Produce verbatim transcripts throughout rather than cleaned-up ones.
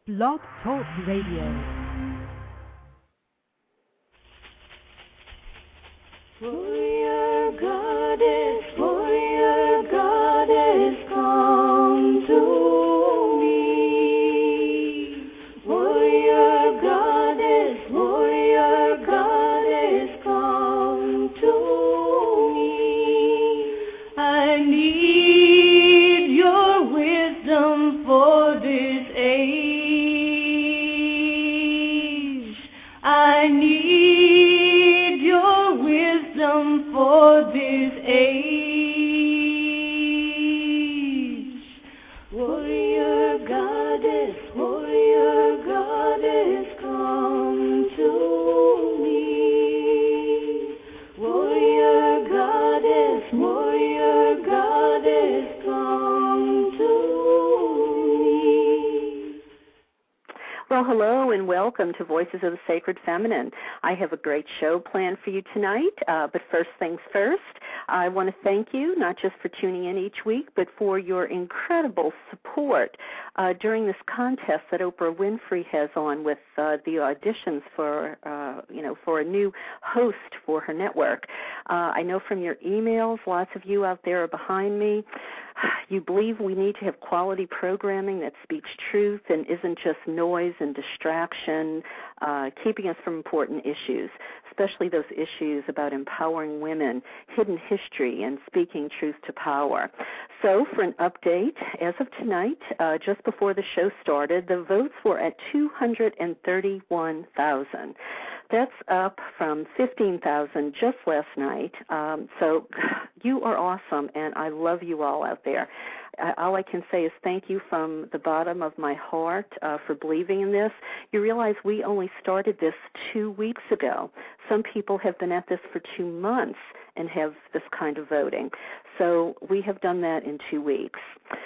Blog Talk Radio. Warrior goddess, warrior goddess, come to me. Warrior goddess, warrior goddess, come to me. I need your wisdom for this age. I need your wisdom for this age. Warrior goddess, warrior goddess, come to me. Warrior goddess, warrior goddess, come to me. Well, hello and welcome to Voices of the Sacred Feminine. I have a great show planned for you tonight, uh, but first things first, I want to thank you not just for tuning in each week, but for your incredible support uh, during this contest that Oprah Winfrey has on with uh, the auditions for, uh, you know, for a new host for her network. Uh, I know from your emails, lots of you out there are behind me. You believe we need to have quality programming that speaks truth and isn't just noise and distraction, uh, keeping us from important issues, especially those issues about empowering women, hidden history, and speaking truth to power. So for an update, as of tonight, uh, just before the show started, the votes were at two hundred thirty-one thousand. That's up from fifteen thousand just last night. Um, so you are awesome, and I love you all out there. Uh, all I can say is thank you from the bottom of my heart uh, for believing in this. You realize we only started this two weeks ago. Some people have been at this for two months and have this kind of voting. So we have done that in two weeks.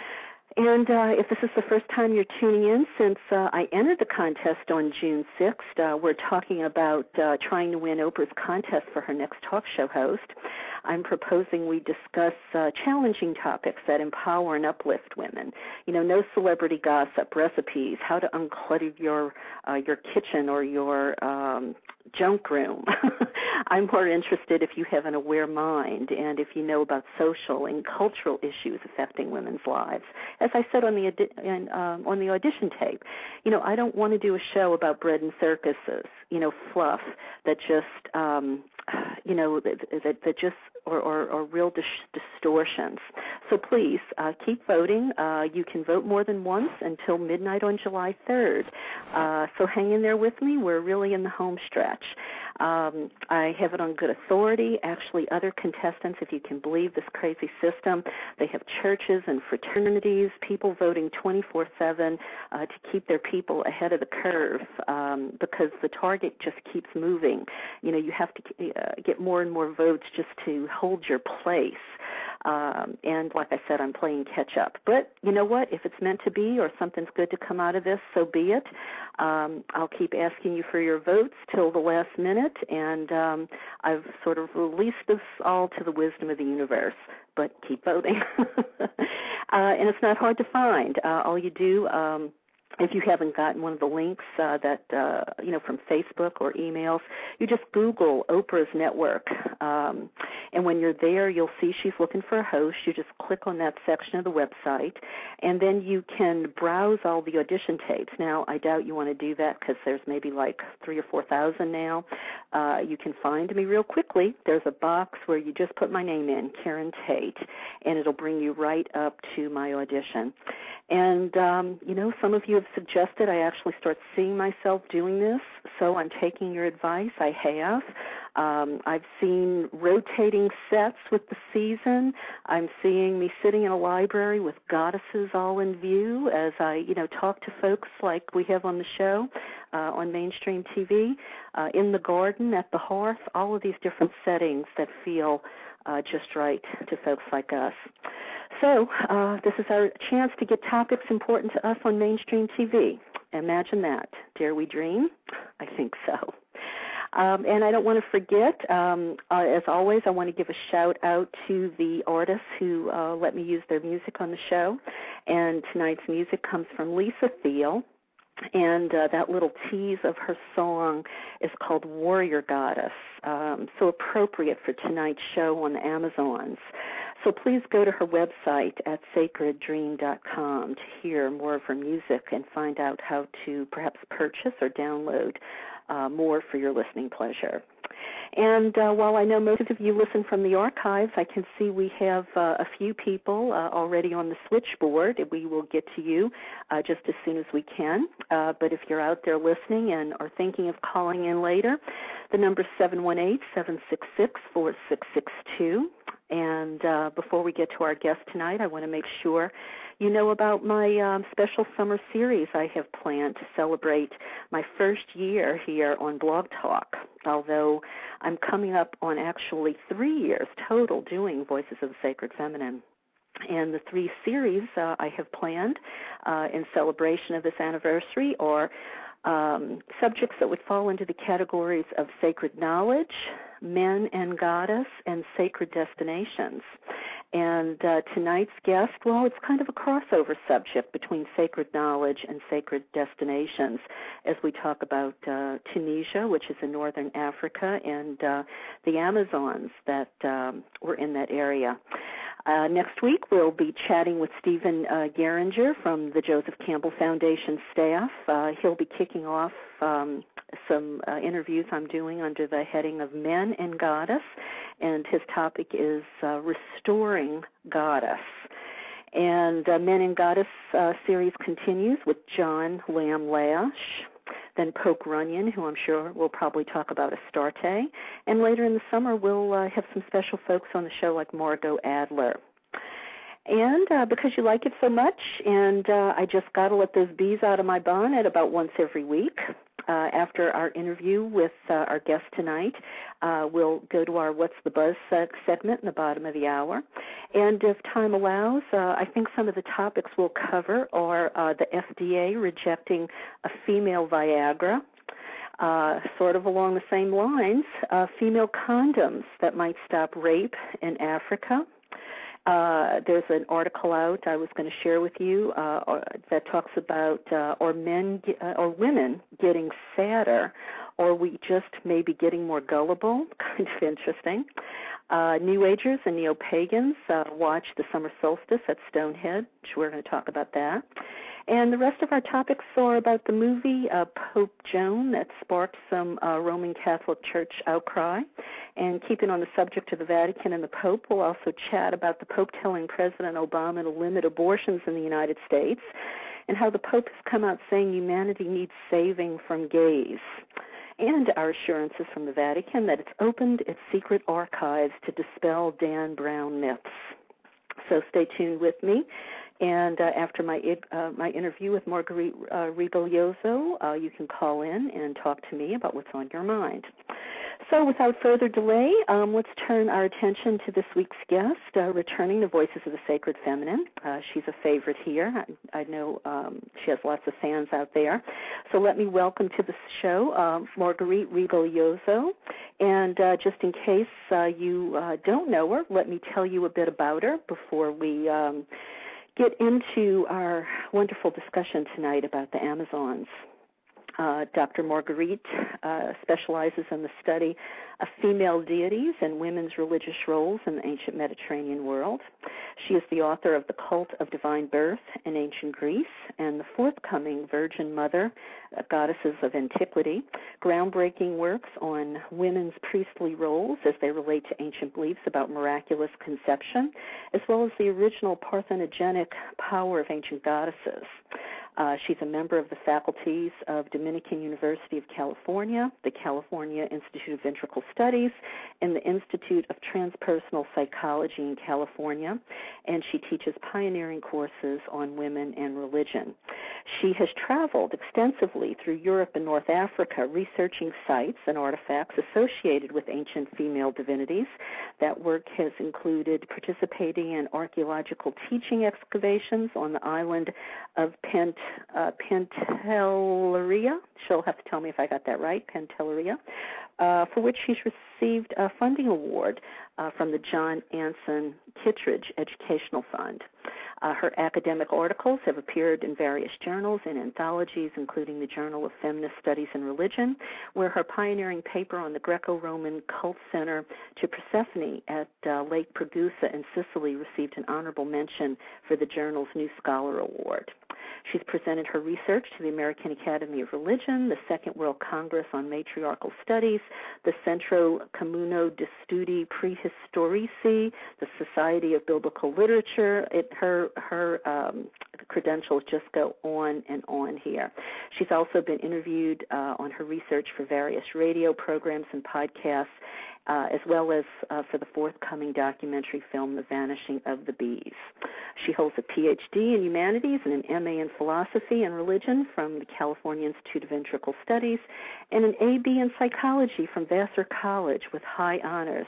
And uh, if this is the first time you're tuning in, since uh, I entered the contest on June sixth, uh, we're talking about uh, trying to win Oprah's contest for her next talk show host. I'm proposing we discuss uh, challenging topics that empower and uplift women. You know, no celebrity gossip, recipes, how to unclutter your uh, your kitchen or your um, junk room. I'm more interested if you have an aware mind and if you know about social and cultural issues affecting women's lives. As I said on the in, um, on the audition tape, you know, I don't want to do a show about bread and circuses, you know, fluff that just, um, you know, that, that, that just Or, or, or real dis- distortions. So please uh, keep voting. Uh, you can vote more than once until midnight on July third. Uh, so hang in there with me. We're really in the home stretch. Um, I have it on good authority. Actually, other contestants, if you can believe this crazy system, they have churches and fraternities, people voting twenty-four seven uh, to keep their people ahead of the curve um, because the target just keeps moving. You know, you have to uh, get more and more votes just to hold your place. Um, and like I said, I'm playing catch up. But you know what? If it's meant to be or something's good to come out of this, so be it. Um, I'll keep asking you for your votes till the last minute, and um, I've sort of released this all to the wisdom of the universe. But keep voting. uh, and it's not hard to find. Uh, all you do, um, if you haven't gotten one of the links uh, that, uh, you know, from Facebook or emails, you just Google Oprah's network. Um, and when you're there, you'll see she's looking for a host. You just click on that section of the website, and then you can browse all the audition tapes. Now, I doubt you want to do that because there's maybe like three or four thousand now. Uh, you can find me real quickly. There's a box where you just put my name in, Karen Tate, and it'll bring you right up to my audition. And, um, you know, some of you have suggested I actually start seeing myself doing this, so I'm taking your advice. I have. Um, I've seen rotating sets with the season. I'm seeing me sitting in a library with goddesses all in view as I, you know, talk to folks like we have on the show uh, on mainstream T V, uh, in the garden, at the hearth, all of these different settings that feel uh, just right to folks like us. So uh, this is our chance to get topics important to us on mainstream T V. Imagine that. Dare we dream? I think so. Um, and I don't want to forget, um, uh, as always, I want to give a shout out to the artists who uh, let me use their music on the show. And tonight's music comes from Lisa Thiel. And uh, that little tease of her song is called Warrior Goddess, um, so appropriate for tonight's show on the Amazons. So please go to her website at sacred dream dot com to hear more of her music and find out how to perhaps purchase or download uh, more for your listening pleasure. And uh, while I know most of you listen from the archives, I can see we have uh, a few people uh, already on the switchboard. We will get to you uh, just as soon as we can. Uh, but if you're out there listening and are thinking of calling in later, the number is seven one eight, seven six six, four six six two. And uh, before we get to our guest tonight, I want to make sure you know about my um, special summer series I have planned to celebrate my first year here on Blog Talk, although I'm coming up on actually three years total doing Voices of the Sacred Feminine. And the three series uh, I have planned uh, in celebration of this anniversary are um, subjects that would fall into the categories of sacred knowledge, men and goddess, and sacred destinations. And uh, tonight's guest, well, it's kind of a crossover subject between sacred knowledge and sacred destinations as we talk about uh, Tunisia, which is in northern Africa, and uh, the Amazons that um, were in that area. Uh, next week, we'll be chatting with Stephen uh, Geringer from the Joseph Campbell Foundation staff. Uh, he'll be kicking off um, some uh, interviews I'm doing under the heading of Men and Goddess, and his topic is uh, Restoring Goddess. And uh, Men and Goddess uh, series continues with John Lamb Lash, then Poke Runyon, who I'm sure we'll probably talk about Astarte. And later in the summer, we'll uh, have some special folks on the show like Margot Adler. And uh, because you like it so much, and uh, I just got to let those bees out of my bonnet about once every week, uh, after our interview with uh, our guest tonight, uh, we'll go to our What's the Buzz seg- segment in the bottom of the hour. And if time allows, uh, I think some of the topics we'll cover are uh, the F D A rejecting a female Viagra, uh, sort of along the same lines, uh, female condoms that might stop rape in Africa. Uh, there's an article out I was going to share with you uh, that talks about uh, are men uh, or women getting sadder, or we just maybe getting more gullible. Kind of interesting. Uh, New Agers and Neo-Pagans uh, watch the summer solstice at Stonehenge. We're going to talk about that. And the rest of our topics are about the movie uh, Pope Joan that sparked some uh, Roman Catholic Church outcry. And keeping on the subject of the Vatican and the Pope, we'll also chat about the Pope telling President Obama to limit abortions in the United States and how the Pope has come out saying humanity needs saving from gays, and our assurances from the Vatican that it's opened its secret archives to dispel Dan Brown myths. So stay tuned with me. And uh, after my uh, my interview with Marguerite uh, Rigoglioso, uh, you can call in and talk to me about what's on your mind. So without further delay, um, let's turn our attention to this week's guest, uh, returning to Voices of the Sacred Feminine. Uh, she's a favorite here. I, I know um, she has lots of fans out there. So let me welcome to the show um, Marguerite Rigoglioso. And uh, just in case uh, you uh, don't know her, let me tell you a bit about her before we um, get into our wonderful discussion tonight about the Amazons. Uh, Doctor Marguerite uh, specializes in the study of female deities and women's religious roles in the ancient Mediterranean world. She is the author of The Cult of Divine Birth in Ancient Greece and the forthcoming Virgin Mother, uh, Goddesses of Antiquity, groundbreaking works on women's priestly roles as they relate to ancient beliefs about miraculous conception, as well as the original parthenogenic power of ancient goddesses. Uh, she's a member of the faculties of Dominican University of California, the California Institute of Ventricle Studies, and the Institute of Transpersonal Psychology in California, and she teaches pioneering courses on women and religion. She has traveled extensively through Europe and North Africa, researching sites and artifacts associated with ancient female divinities. That work has included participating in archaeological teaching excavations on the island of Pent Uh, Pantelleria. She'll have to tell me if I got that right, Pantelleria, uh, for which she's received a funding award uh, from the John Anson Kittredge Educational Fund. Uh, her academic articles have appeared in various journals and anthologies, including the Journal of Feminist Studies and Religion, where her pioneering paper on the Greco-Roman Cult Center to Persephone at uh, Lake Pergusa in Sicily received an honorable mention for the journal's New Scholar Award. She's presented her research to the American Academy of Religion, the Second World Congress on Matriarchal Studies, the Centro Comuno di Studi Prehistorici, the Society of Biblical Literature. It, her her um, credentials just go on and on here. She's also been interviewed uh, on her research for various radio programs and podcasts, Uh, as well as uh, for the forthcoming documentary film, The Vanishing of the Bees. She holds a P H D in Humanities and an M A in Philosophy and Religion from the California Institute of Integral Studies and an A B in Psychology from Vassar College with high honors.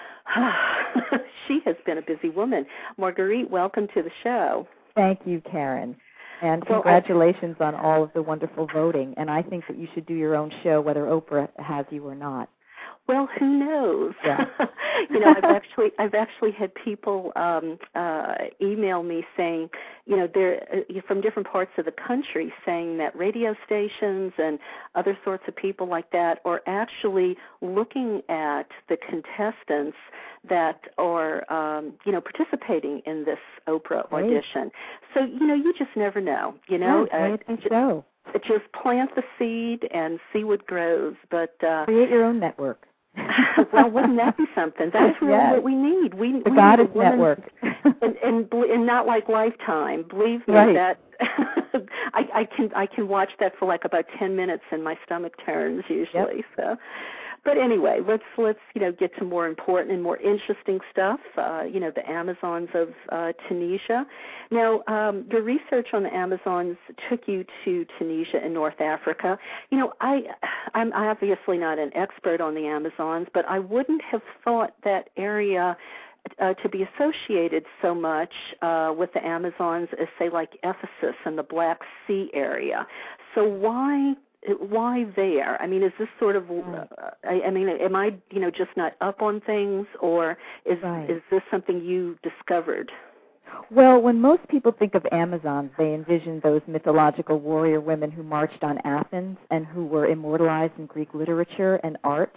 She has been a busy woman. Marguerite, welcome to the show. Thank you, Karen. And Well, congratulations I, on all of the wonderful voting. And I think that you should do your own show, whether Oprah has you or not. Well, who knows? Yeah. you know, I've actually I've actually had people um, uh, email me saying, you know, they're uh, from different parts of the country saying that radio stations and other sorts of people like that are actually looking at the contestants that are, um, you know, participating in this Oprah Great. audition. So, you know, you just never know, you know. Right, uh, I think so. Just plant the seed and see what grows. But uh, create your own network. Well, wouldn't that be something? That's really yes. what we need. We the we Goddess need a woman, Network, and, and and not like Lifetime. Believe me, right. that I, I can I can watch that for like about ten minutes, and my stomach turns usually. Yep. So, but anyway, let's let's you know get to more important and more interesting stuff. Uh, you know, the Amazons of uh, Tunisia. Now, um, your research on the Amazons took you to Tunisia in North Africa. You know, I I'm obviously not an expert on the Amazons, but I wouldn't have thought that area Uh, to be associated so much uh, with the Amazons as, say, like Ephesus and the Black Sea area. So why why there? I mean, is this sort of? Uh, I, I mean, am I you know just not up on things, or is right. is this something you discovered? Well, when most people think of Amazons, they envision those mythological warrior women who marched on Athens and who were immortalized in Greek literature and art.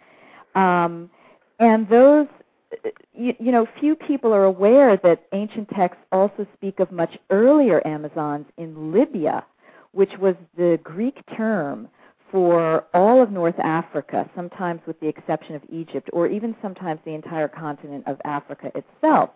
Um, and those. You, you know, few people are aware that ancient texts also speak of much earlier Amazons in Libya, which was the Greek term for all of North Africa, sometimes with the exception of Egypt, or even sometimes the entire continent of Africa itself.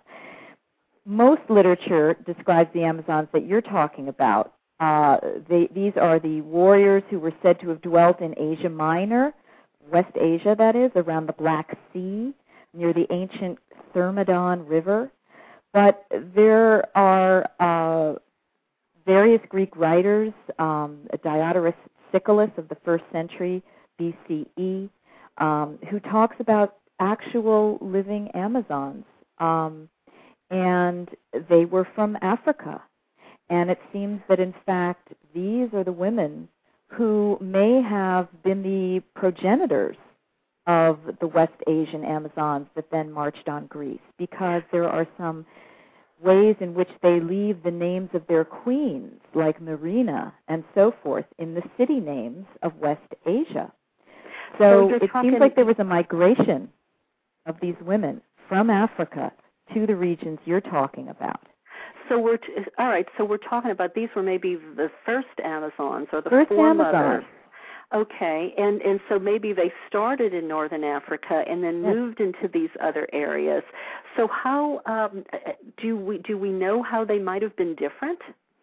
Most literature describes the Amazons that you're talking about. Uh, they, these are the warriors who were said to have dwelt in Asia Minor, West Asia, that is, around the Black Sea, near the ancient Thermodon River. But there are uh, various Greek writers, um, Diodorus Siculus of the first century B C E, um, who talks about actual living Amazons. Um, and they were from Africa. And it seems that, in fact, these are the women who may have been the progenitors of the West Asian Amazons that then marched on Greece, because there are some ways in which they leave the names of their queens, like Marina and so forth, in the city names of West Asia. So, so it seems like there was a migration of these women from Africa to the regions you're talking about. So we're t- all right. So we're talking about these were maybe the first Amazons or the first foremothers. Amazons. Okay, and and so maybe they started in northern Africa and then yes. moved into these other areas. So how um, do we do we know how they might have been different?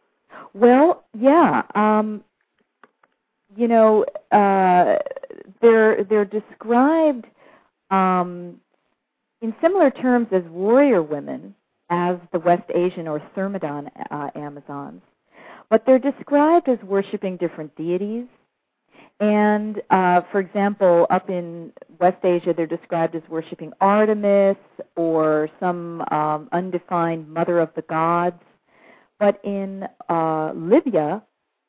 Well, yeah, um, you know, uh, they're they're described um, in similar terms as warrior women as the West Asian or Thermodon uh, Amazons, but they're described as worshiping different deities. And, uh, for example, up in West Asia, they're described as worshiping Artemis or some um, undefined mother of the gods. But in uh, Libya,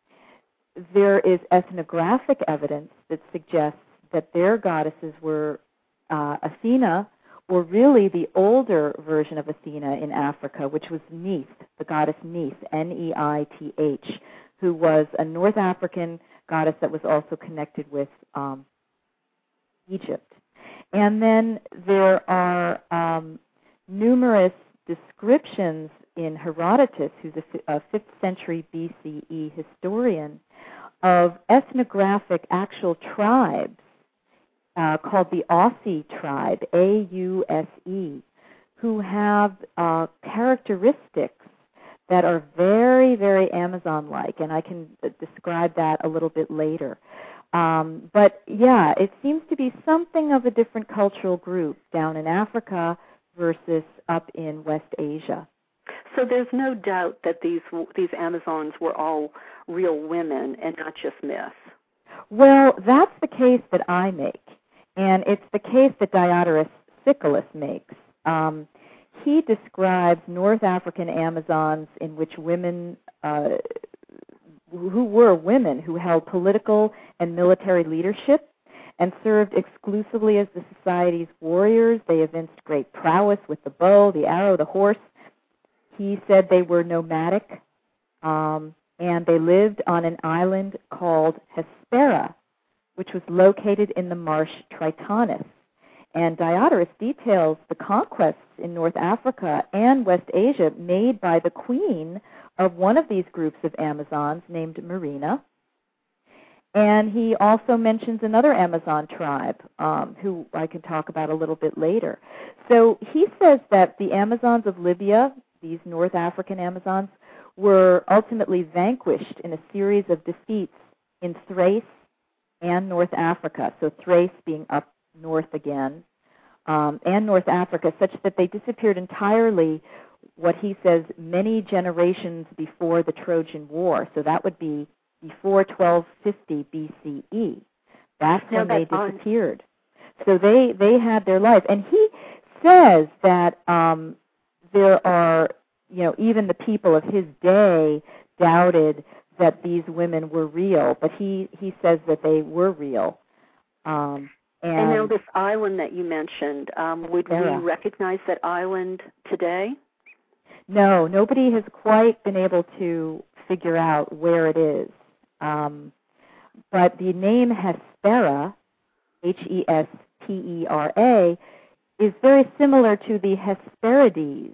there is ethnographic evidence that suggests that their goddesses were uh, Athena or really the older version of Athena in Africa, which was Neith, the goddess Neith, N E I T H, who was a North African goddess that was also connected with um, Egypt. And then there are um, numerous descriptions in Herodotus, who's a, a fifth century B C E historian, of ethnographic actual tribes uh, called the Aussie tribe, A U S E, who have uh, characteristics that are very, very Amazon-like, and I can uh, describe that a little bit later. Um, but yeah, it seems to be something of a different cultural group down in Africa versus up in West Asia. So there's no doubt that these these Amazons were all real women and not just myths. Well, that's the case that I make, and it's the case that Diodorus Siculus makes. Um, he describes North African Amazons in which women, uh, who were women who held political and military leadership and served exclusively as the society's warriors. They evinced great prowess with the bow, the arrow, the horse. He said they were nomadic, um, and they lived on an island called Hespera, which was located in the marsh Tritonus. And Diodorus details the conquests in North Africa and West Asia made by the queen of one of these groups of Amazons named Marina. And he also mentions another Amazon tribe, um, who I can talk about a little bit later. So he says that the Amazons of Libya, these North African Amazons, were ultimately vanquished in a series of defeats in Thrace and North Africa, so Thrace being up north again, um, and North Africa, such that they disappeared entirely, what he says, many generations before the Trojan War. So that would be before twelve fifty B C E. That's now when they on. disappeared. So they, they had their life. And he says that um, there are, you know, even the people of his day doubted that these women were real, but he, he says that they were real. Um, and, and now this island that you mentioned, um, would Sarah. we recognize that island today? No, nobody has quite been able to figure out where it is. Um, but the name Hespera, H E S P E R A, is very similar to the Hesperides,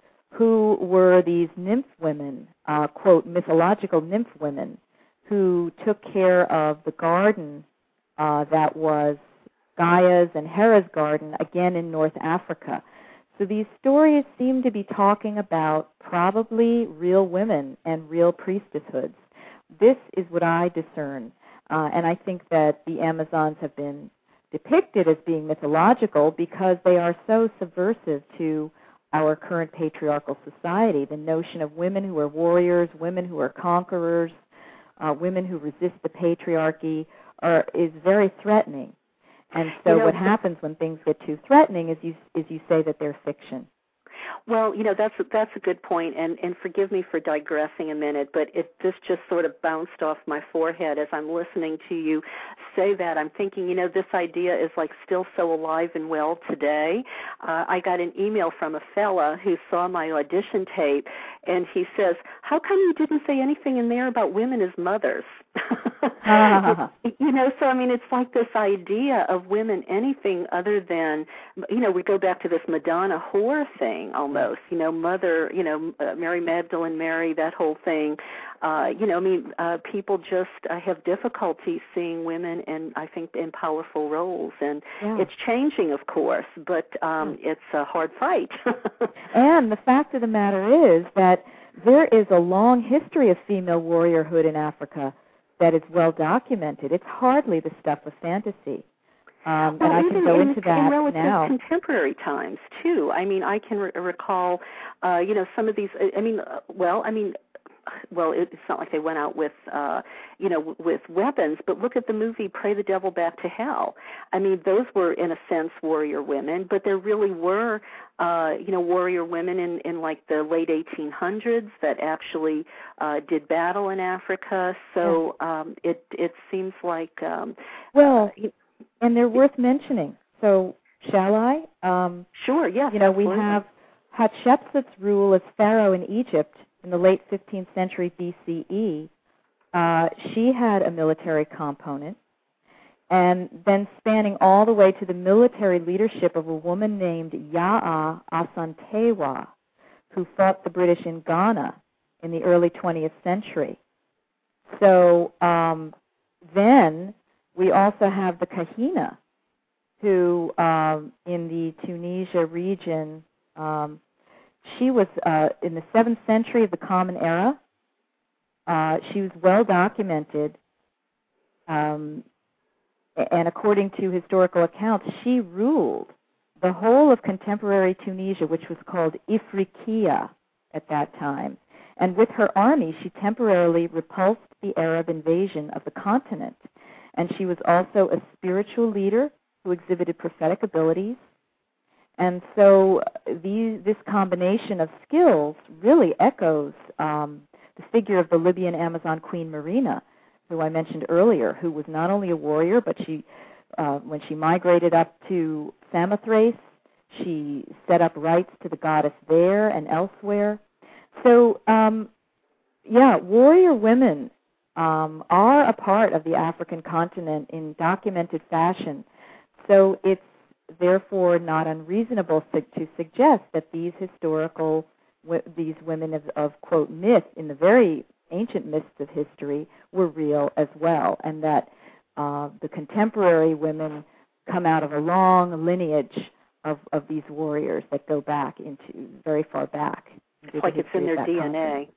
who were these nymph women, uh, quote, mythological nymph women, who took care of the garden uh, that was Gaia's and Hera's garden, again in North Africa. So these stories seem to be talking about probably real women and real priestesshoods. This is what I discern, uh, and I think that the Amazons have been depicted as being mythological because they are so subversive to our current patriarchal society. The notion of women who are warriors, women who are conquerors, uh, women who resist the patriarchy are, is very threatening. And so you know, what happens when things get too threatening is you, is you say that they're fiction. Well, you know, that's a, that's a good point, and, and forgive me for digressing a minute, but it this just sort of bounced off my forehead as I'm listening to you say that. I'm thinking, you know, this idea is like still so alive and well today. Uh, I got an email from a fella who saw my audition tape, and he says, how come you didn't say anything in there about women as mothers? You know, so I mean, it's like this idea of women anything other than, you know, we go back to this Madonna whore thing almost, you know, mother, you know, uh, Mary Magdalene Mary, that whole thing. Uh, you know, I mean, uh, people just uh, have difficulty seeing women in, I think, in powerful roles. And yeah. It's changing, of course, but um, it's a hard fight. And the fact of the matter is that there is a long history of female warriorhood in Africa that is well documented. It's hardly the stuff of fantasy. Um, well, and I even can go in, into that in relative now. contemporary times, too. I mean, I can re- recall, uh, you know, some of these, I mean, uh, well, I mean, well, it's not like they went out with, uh, you know, with weapons, but look at the movie Pray the Devil Back to Hell. I mean, those were, in a sense, warrior women, but there really were, uh, you know, warrior women in, in like the late eighteen hundreds that actually uh, did battle in Africa. So yeah. um, it it seems like... Um, well, uh, and they're worth mentioning. So shall I? Um, sure, yes. You know, we absolutely. have Hatshepsut's rule as pharaoh in Egypt in the late fifteenth century B C E. Uh, she had a military component. And then spanning all the way to the military leadership of a woman named Yaa Asantewa, who fought the British in Ghana in the early twentieth century. So um, then we also have the Kahina, who um, in the Tunisia region, um, she was uh, in the seventh century of the Common Era. Uh, she was well documented. Um, And according to historical accounts, she ruled the whole of contemporary Tunisia, which was called Ifriqiya at that time. And with her army, she temporarily repulsed the Arab invasion of the continent. And she was also a spiritual leader who exhibited prophetic abilities. And so these, this combination of skills really echoes um, the figure of the Libyan Amazon Queen Marina, who I mentioned earlier, who was not only a warrior, but she, uh, when she migrated up to Samothrace, she set up rites to the goddess there and elsewhere. So, um, yeah, warrior women um, are a part of the African continent in documented fashion. So it's therefore not unreasonable to, to suggest that these historical, these women of, of, quote, myth in the very ancient myths of history were real as well, and that uh, the contemporary women come out of a long lineage of, of these warriors that go back into very far back. It's like it's in their D N A.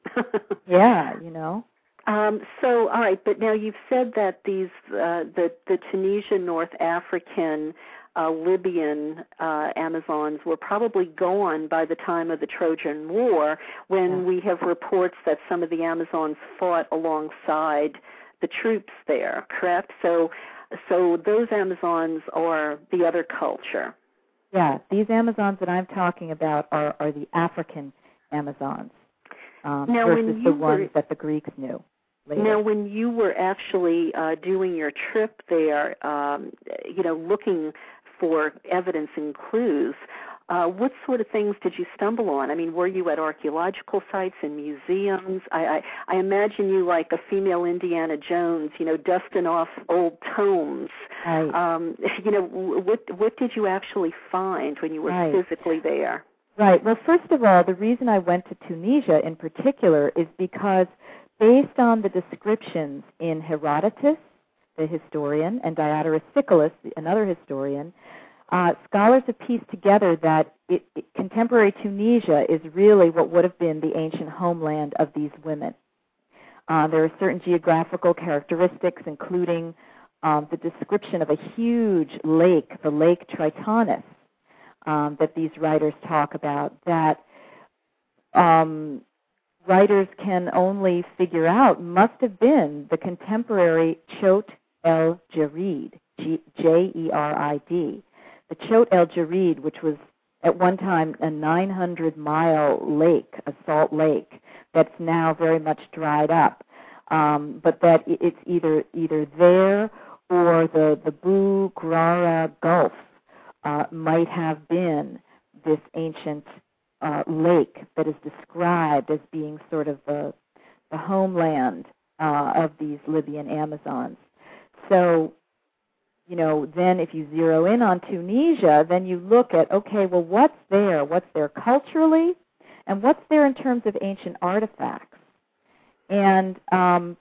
Yeah, you know. Um, so, all right, but now you've said that these uh, the the Tunisian, North African, uh, Libyan uh, Amazons were probably gone by the time of the Trojan War, when yeah. we have reports that some of the Amazons fought alongside the troops there. Correct? So, so those Amazons are the other culture. Yeah, these Amazons that I'm talking about are, are the African Amazons um, now, versus when the you ones were, that the Greeks knew later. Now, when you were actually uh, doing your trip there, um, you know, looking for evidence and clues, uh, what sort of things did you stumble on? I mean, were you at archaeological sites and museums? I, I, I imagine you like a female Indiana Jones, you know, dusting off old tomes. Right. Um, you know, what what did you actually find when you were right. physically there? Right. Well, first of all, the reason I went to Tunisia in particular is because based on the descriptions in Herodotus, the historian, and Diodorus Siculus, another historian, uh, scholars have pieced together that it, it, contemporary Tunisia is really what would have been the ancient homeland of these women. Uh, there are certain geographical characteristics, including um, the description of a huge lake, the Lake Tritonus, um, that these writers talk about, that um, writers can only figure out must have been the contemporary Chot el Jerid, J E R I D. The Chot el Jerid, which was at one time a nine hundred mile lake, a salt lake, that's now very much dried up. Um, but that it's either either there or the, the Bu Grara Gulf uh, might have been this ancient Uh, lake that is described as being sort of the, the homeland uh, of these Libyan Amazons. So, you know, then if you zero in on Tunisia, then you look at, okay, well, what's there? What's there culturally? And what's there in terms of ancient artifacts? And um,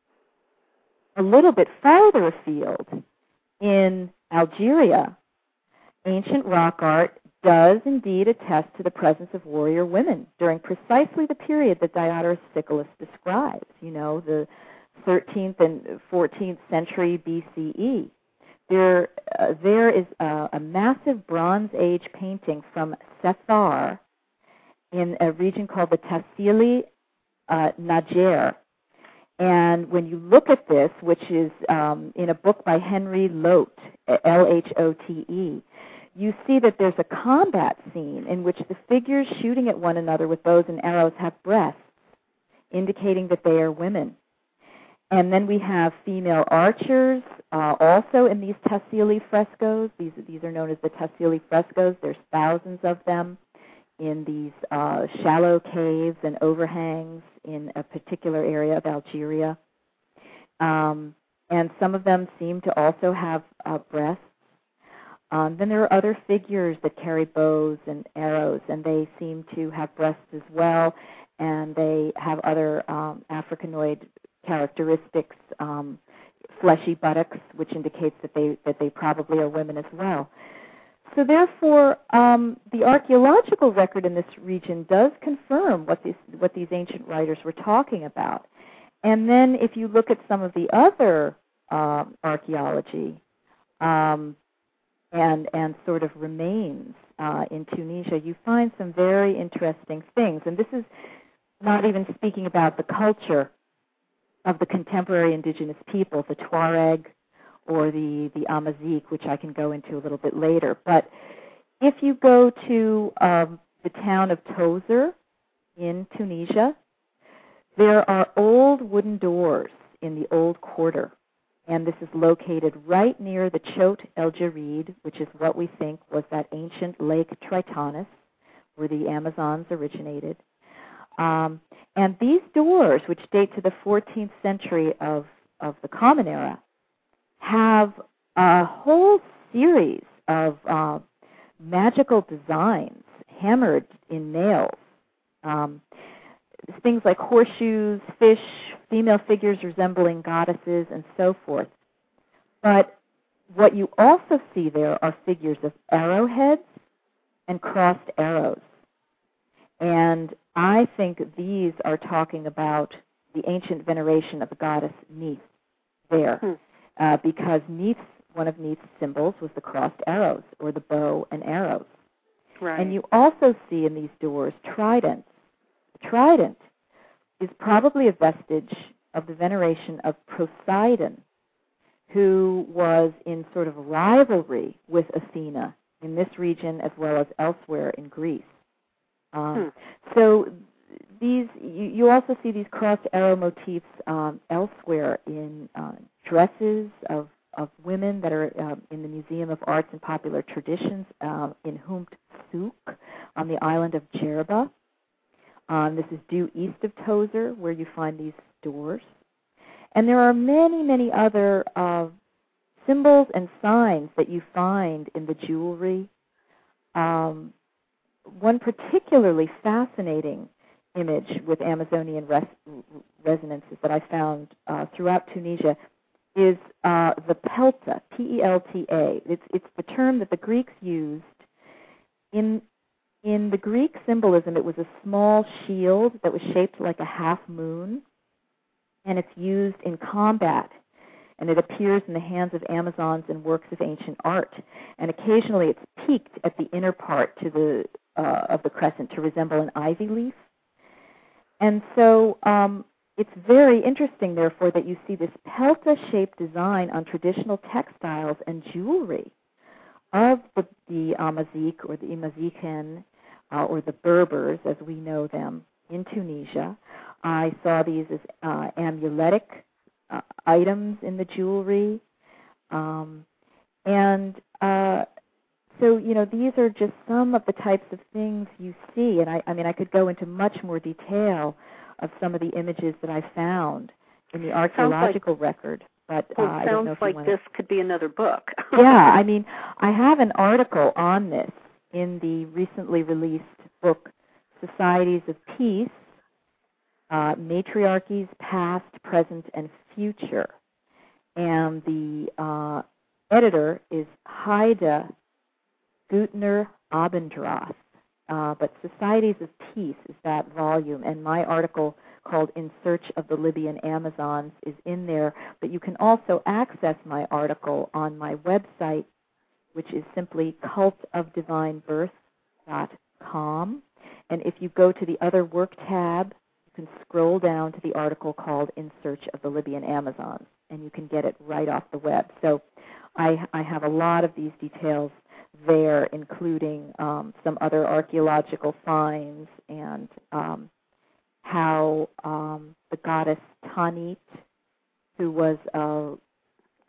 a little bit farther afield, in Algeria, ancient rock art does indeed attest to the presence of warrior women during precisely the period that Diodorus Siculus describes, you know, the thirteenth and fourteenth century B C E. There, uh, there is a, a massive Bronze Age painting from Sethar in a region called the Tassili uh, Najer. And when you look at this, which is um, in a book by Henry Lote, L H O T E, you see that there's a combat scene in which the figures shooting at one another with bows and arrows have breasts, indicating that they are women. And then we have female archers uh, also in these Tassili frescoes. These, these are known as the Tassili frescoes. There's thousands of them in these uh, shallow caves and overhangs in a particular area of Algeria. Um, and some of them seem to also have uh, breasts. Um, then there are other figures that carry bows and arrows, and they seem to have breasts as well, and they have other um, Africanoid characteristics, um, fleshy buttocks, which indicates that they that they probably are women as well. So therefore, um, the archaeological record in this region does confirm what these what these ancient writers were talking about. And then if you look at some of the other uh, archaeology, um, and and sort of remains uh, in Tunisia, you find some very interesting things. And this is not even speaking about the culture of the contemporary indigenous people, the Tuareg or the, the Amazigh, which I can go into a little bit later. But if you go to um, the town of Tozeur in Tunisia, there are old wooden doors in the old quarter. And this is located right near the Chott El Djerid, which is what we think was that ancient lake Tritonis, where the Amazons originated. Um, and these doors, which date to the fourteenth century of, of the Common Era, have a whole series of uh, magical designs hammered in nails. Um, things like horseshoes, fish, female figures resembling goddesses, and so forth. But what you also see there are figures of arrowheads and crossed arrows. And I think these are talking about the ancient veneration of the goddess Neith there, hmm. uh, because Neith's, one of Neith's symbols was the crossed arrows, or the bow and arrows. Right. And you also see in these doors tridents. The trident is probably a vestige of the veneration of Poseidon, who was in sort of rivalry with Athena in this region as well as elsewhere in Greece. Um, hmm. So these, you, you also see these crossed arrow motifs um, elsewhere in uh, dresses of, of women that are uh, in the Museum of Arts and Popular Traditions uh, in Humt Souk on the island of Djerba. Um, this is due east of Tozeur, where you find these doors. And there are many, many other uh, symbols and signs that you find in the jewelry. Um, one particularly fascinating image with Amazonian res- resonances that I found uh, throughout Tunisia is uh, the pelta, P E L T A. It's, it's the term that the Greeks used. In In the Greek symbolism, it was a small shield that was shaped like a half moon, and it's used in combat, and it appears in the hands of Amazons in works of ancient art. And occasionally it's peaked at the inner part to the uh, of the crescent to resemble an ivy leaf. And so um, it's very interesting, therefore, that you see this pelta-shaped design on traditional textiles and jewelry of the, the Amazigh or the Imazighen, uh, or the Berbers, as we know them, in Tunisia. I saw these as uh, amuletic uh, items in the jewelry. Um, and uh, so, you know, these are just some of the types of things you see. And I, I mean, I could go into much more detail of some of the images that I found in the archaeological like, record. But uh, well, I don't know if like you want this could be another book. Yeah, I mean, I have an article on this in the recently released book, Societies of Peace, uh, Matriarchies, Past, Present, and Future. And the uh, editor is Heide Gutner Abendroth. Uh, but Societies of Peace is that volume, and my article called In Search of the Libyan Amazons is in there. But you can also access my article on my website, which is simply cult of divine birth dot com. And if you go to the Other Work tab, you can scroll down to the article called In Search of the Libyan Amazons, and you can get it right off the web. So I, I have a lot of these details there, including um, some other archaeological finds and um, how um, the goddess Tanit, who was a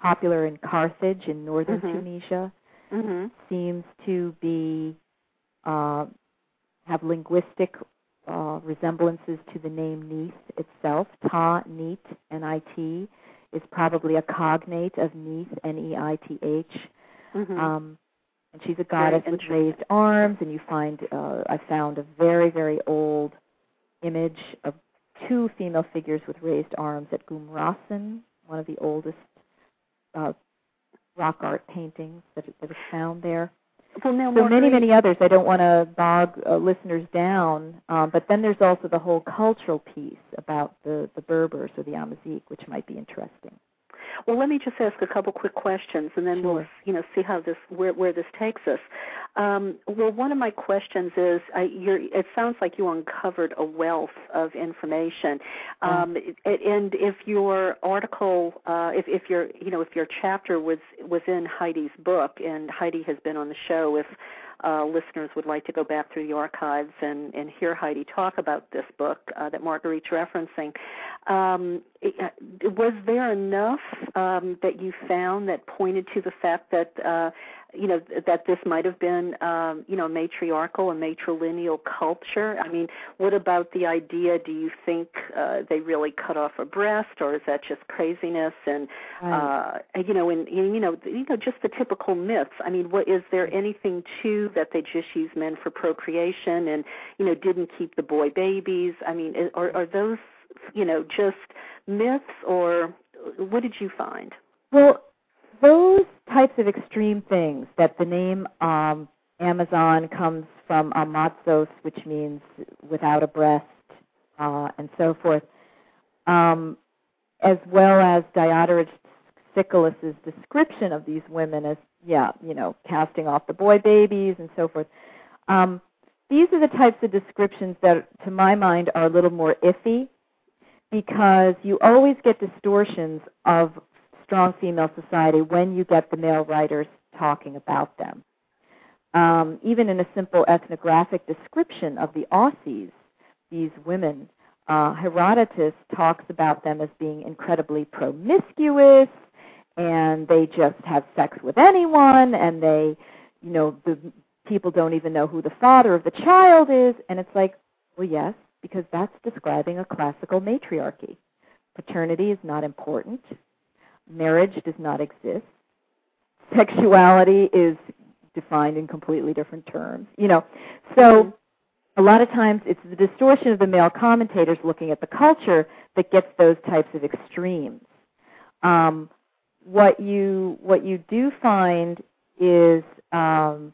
popular in Carthage in northern mm-hmm. Tunisia, mm-hmm. seems to be uh, have linguistic uh, resemblances to the name Neith itself. Ta, Neat, N I T, is probably a cognate of Neith, N E I T H. Mm-hmm. Um, and she's a goddess with Very raised arms, and you find, uh, I found a very, very old image of two female figures with raised arms at Qumrasen, one of the oldest uh, rock art paintings that, that is found there. Well, now, so many, many others. I don't want to bog uh, listeners down, um, but then there's also the whole cultural piece about the, the Berbers or the Amazigh, which might be interesting. Well, let me just ask a couple quick questions, and then Sure. we'll, you know, see how this where where this takes us. Um, well, one of my questions is, I, you're, it sounds like you uncovered a wealth of information, um, yeah. and if your article, uh, if if your, you know, if your chapter was was in Heidi's book, and Heidi has been on the show, if Uh, listeners would like to go back through the archives and, and hear Heidi talk about this book uh, that Marguerite's referencing. Um, it, uh, was there enough um, that you found that pointed to the fact that, uh, you know, that this might have been, um, you know, matriarchal and matrilineal culture? I mean, what about the idea, do you think uh, they really cut off a breast, or is that just craziness? And, right. uh, you know, and, you know, you know, just the typical myths. I mean, what, is there anything to that they just used men for procreation and, you know, didn't keep the boy babies? I mean, are, are those, you know, just myths, or what did you find? Well, those types of extreme things, that the name um, Amazon comes from Amatzos, which means without a breast, uh, and so forth, um, as well as Diodorus Siculus' description of these women as, yeah, you know, casting off the boy babies and so forth. Um, these are the types of descriptions that, to my mind, are a little more iffy, because you always get distortions of strong female society when you get the male writers talking about them. Um, even in a simple ethnographic description of the Aussies, these women, uh, Herodotus talks about them as being incredibly promiscuous, and they just have sex with anyone, and they, you know, the people don't even know who the father of the child is, and it's like, well, yes, because that's describing a classical matriarchy. Paternity is not important. Marriage does not exist. Sexuality is defined in completely different terms. You know, so a lot of times it's the distortion of the male commentators looking at the culture that gets those types of extremes. Um, what you what you do find is, um,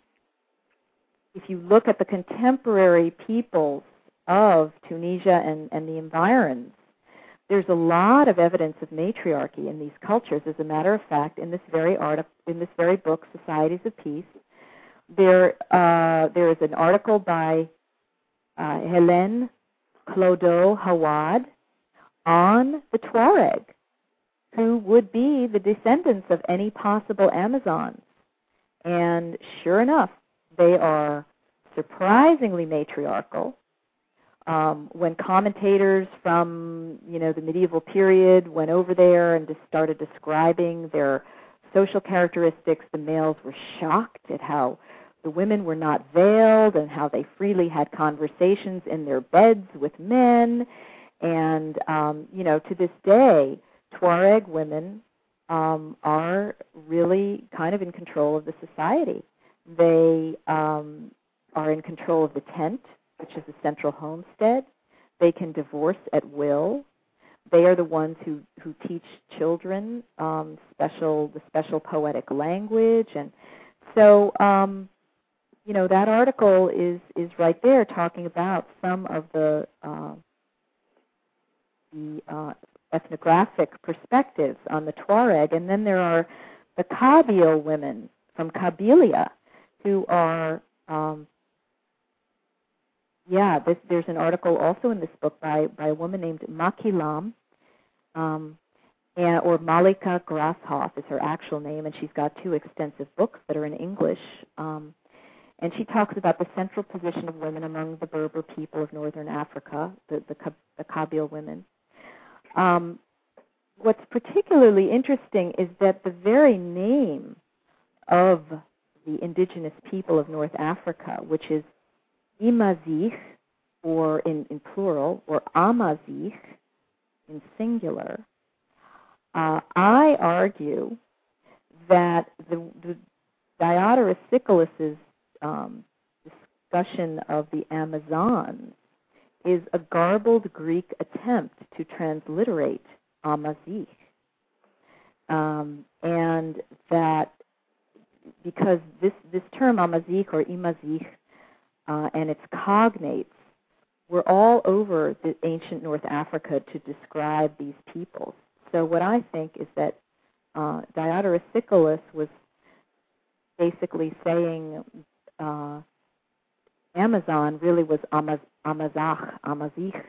if you look at the contemporary peoples of Tunisia and, and the environs, there's a lot of evidence of matriarchy in these cultures. As a matter of fact, in this very article, in this very book, Societies of Peace, there uh, there is an article by uh, Hélène Clodo-Hawad on the Tuareg, who would be the descendants of any possible Amazons. And sure enough, they are surprisingly matriarchal. Um, when commentators from, you know, the medieval period went over there and just started describing their social characteristics, the males were shocked at how the women were not veiled and how they freely had conversations in their beds with men. And, um, you know, to this day, Tuareg women um, are really kind of in control of the society. They um, are in control of the tent, which is a central homestead. They can divorce at will. They are the ones who, who teach children um, special the special poetic language. And so, um, you know, that article is, is right there talking about some of the, uh, the uh, ethnographic perspectives on the Tuareg. And then there are the Kabyle women from Kabylia who are... Um, Yeah, this, there's an article also in this book by, by a woman named Makilam, um, and, or Malika Grashoff is her actual name, and she's got two extensive books that are in English. Um, and she talks about the central position of women among the Berber people of northern Africa, the, the, the Kabyle women. Um, what's particularly interesting is that the very name of the indigenous people of North Africa, which is Imazigh, or in, in plural, or Amazigh in singular, uh, I argue that the, the Diodorus Siculus' um, discussion of the Amazons is a garbled Greek attempt to transliterate Amazigh, um, and that because this, this term Amazigh or Imazigh uh, and its cognates were all over the ancient North Africa to describe these peoples. So what I think is that uh, Diodorus Siculus was basically saying uh, Amazon really was Amaz- Amazach, Amazigh,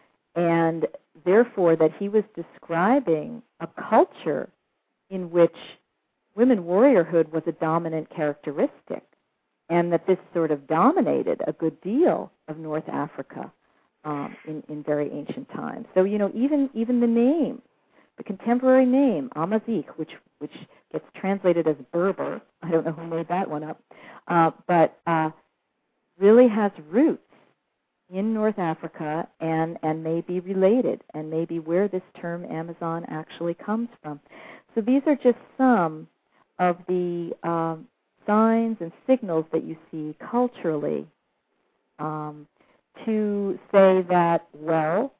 and therefore that he was describing a culture in which women warriorhood was a dominant characteristic, and that this sort of dominated a good deal of North Africa um, in, in very ancient times. So, you know, even even the name, the contemporary name, Amazigh, which which gets translated as Berber, I don't know who made that one up, uh, but uh, really has roots in North Africa and, and may be related, and may be where this term Amazon actually comes from. So these are just some of the um, signs and signals that you see culturally um, to say that, well,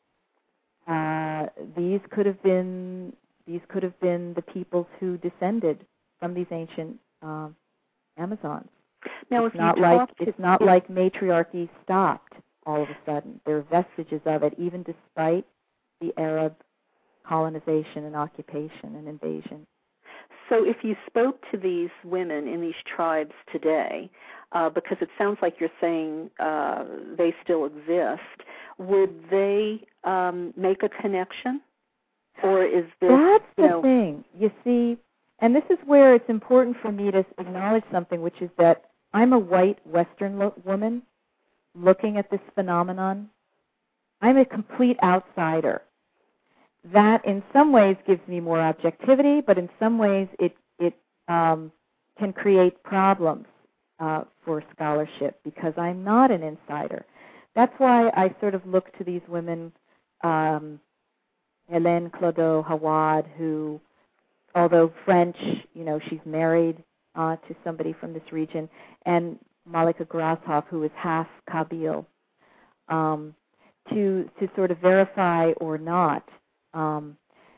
uh, these could have been these could have been the peoples who descended from these ancient um, Amazons. Now, it's if not you like talk to, it's not like matriarchy stopped all of a sudden. There are vestiges of it, even despite the Arab colonization and occupation and invasion. So if you spoke to these women in these tribes today, uh, because it sounds like you're saying uh, they still exist, would they um, make a connection? Or is this, That's you the know... thing. You see, and this is where it's important for me to acknowledge something, which is that I'm a white Western lo- woman looking at this phenomenon. I'm a complete outsider. That in some ways gives me more objectivity, but in some ways it it um, can create problems uh, for scholarship because I'm not an insider. That's why I sort of look to these women, um, Hélène Clodo Hawad, who, although French, you know, she's married uh, to somebody from this region, and Malika Grashoff, who is half Kabyle, um, to to sort of verify or not. Um,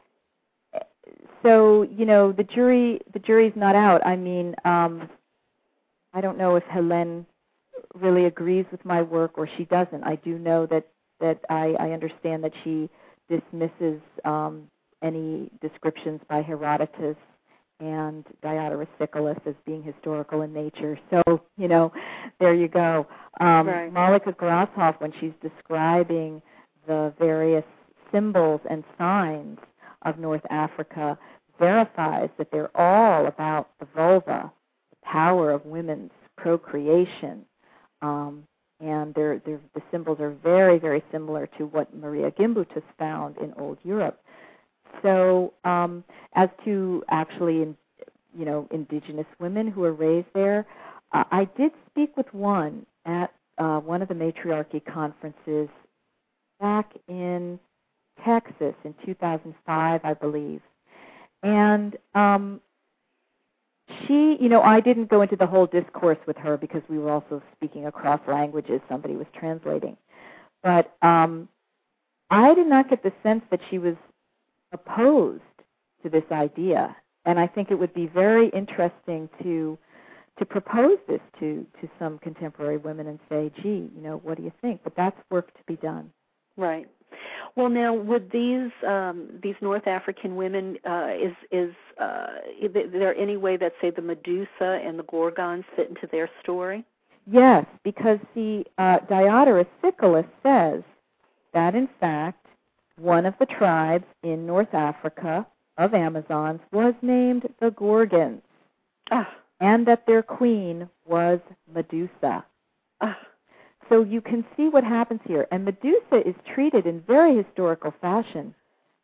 so you know the jury the jury's not out. I mean, um, I don't know if Hélène really agrees with my work or she doesn't. I do know that that I, I understand that she dismisses um, any descriptions by Herodotus and Diodorus Siculus as being historical in nature. So you know, there you go. Um, right. Malika Grashoff, when she's describing the various symbols and signs of North Africa, verifies that they're all about the vulva, the power of women's procreation, um, and they're, they're, the symbols are very, very similar to what Maria Gimbutas found in Old Europe. So, um, as to actually, in, you know, indigenous women who are raised there, uh, I did speak with one at uh, one of the matriarchy conferences back in Texas in two thousand five, I believe. And um, she, you know, I didn't go into the whole discourse with her because we were also speaking across languages. Somebody was translating. But um, I did not get the sense that she was opposed to this idea. And I think it would be very interesting to to propose this to, to some contemporary women and say, gee, you know, what do you think? But that's work to be done. Right. Well, now, would these um, these North African women, uh, is is uh, is there any way that, say, the Medusa and the Gorgons fit into their story? Yes, because the uh, Diodorus Siculus says that, in fact, one of the tribes in North Africa of Amazons was named the Gorgons, ah. and that their queen was Medusa. Ah. So you can see what happens here. And Medusa is treated in very historical fashion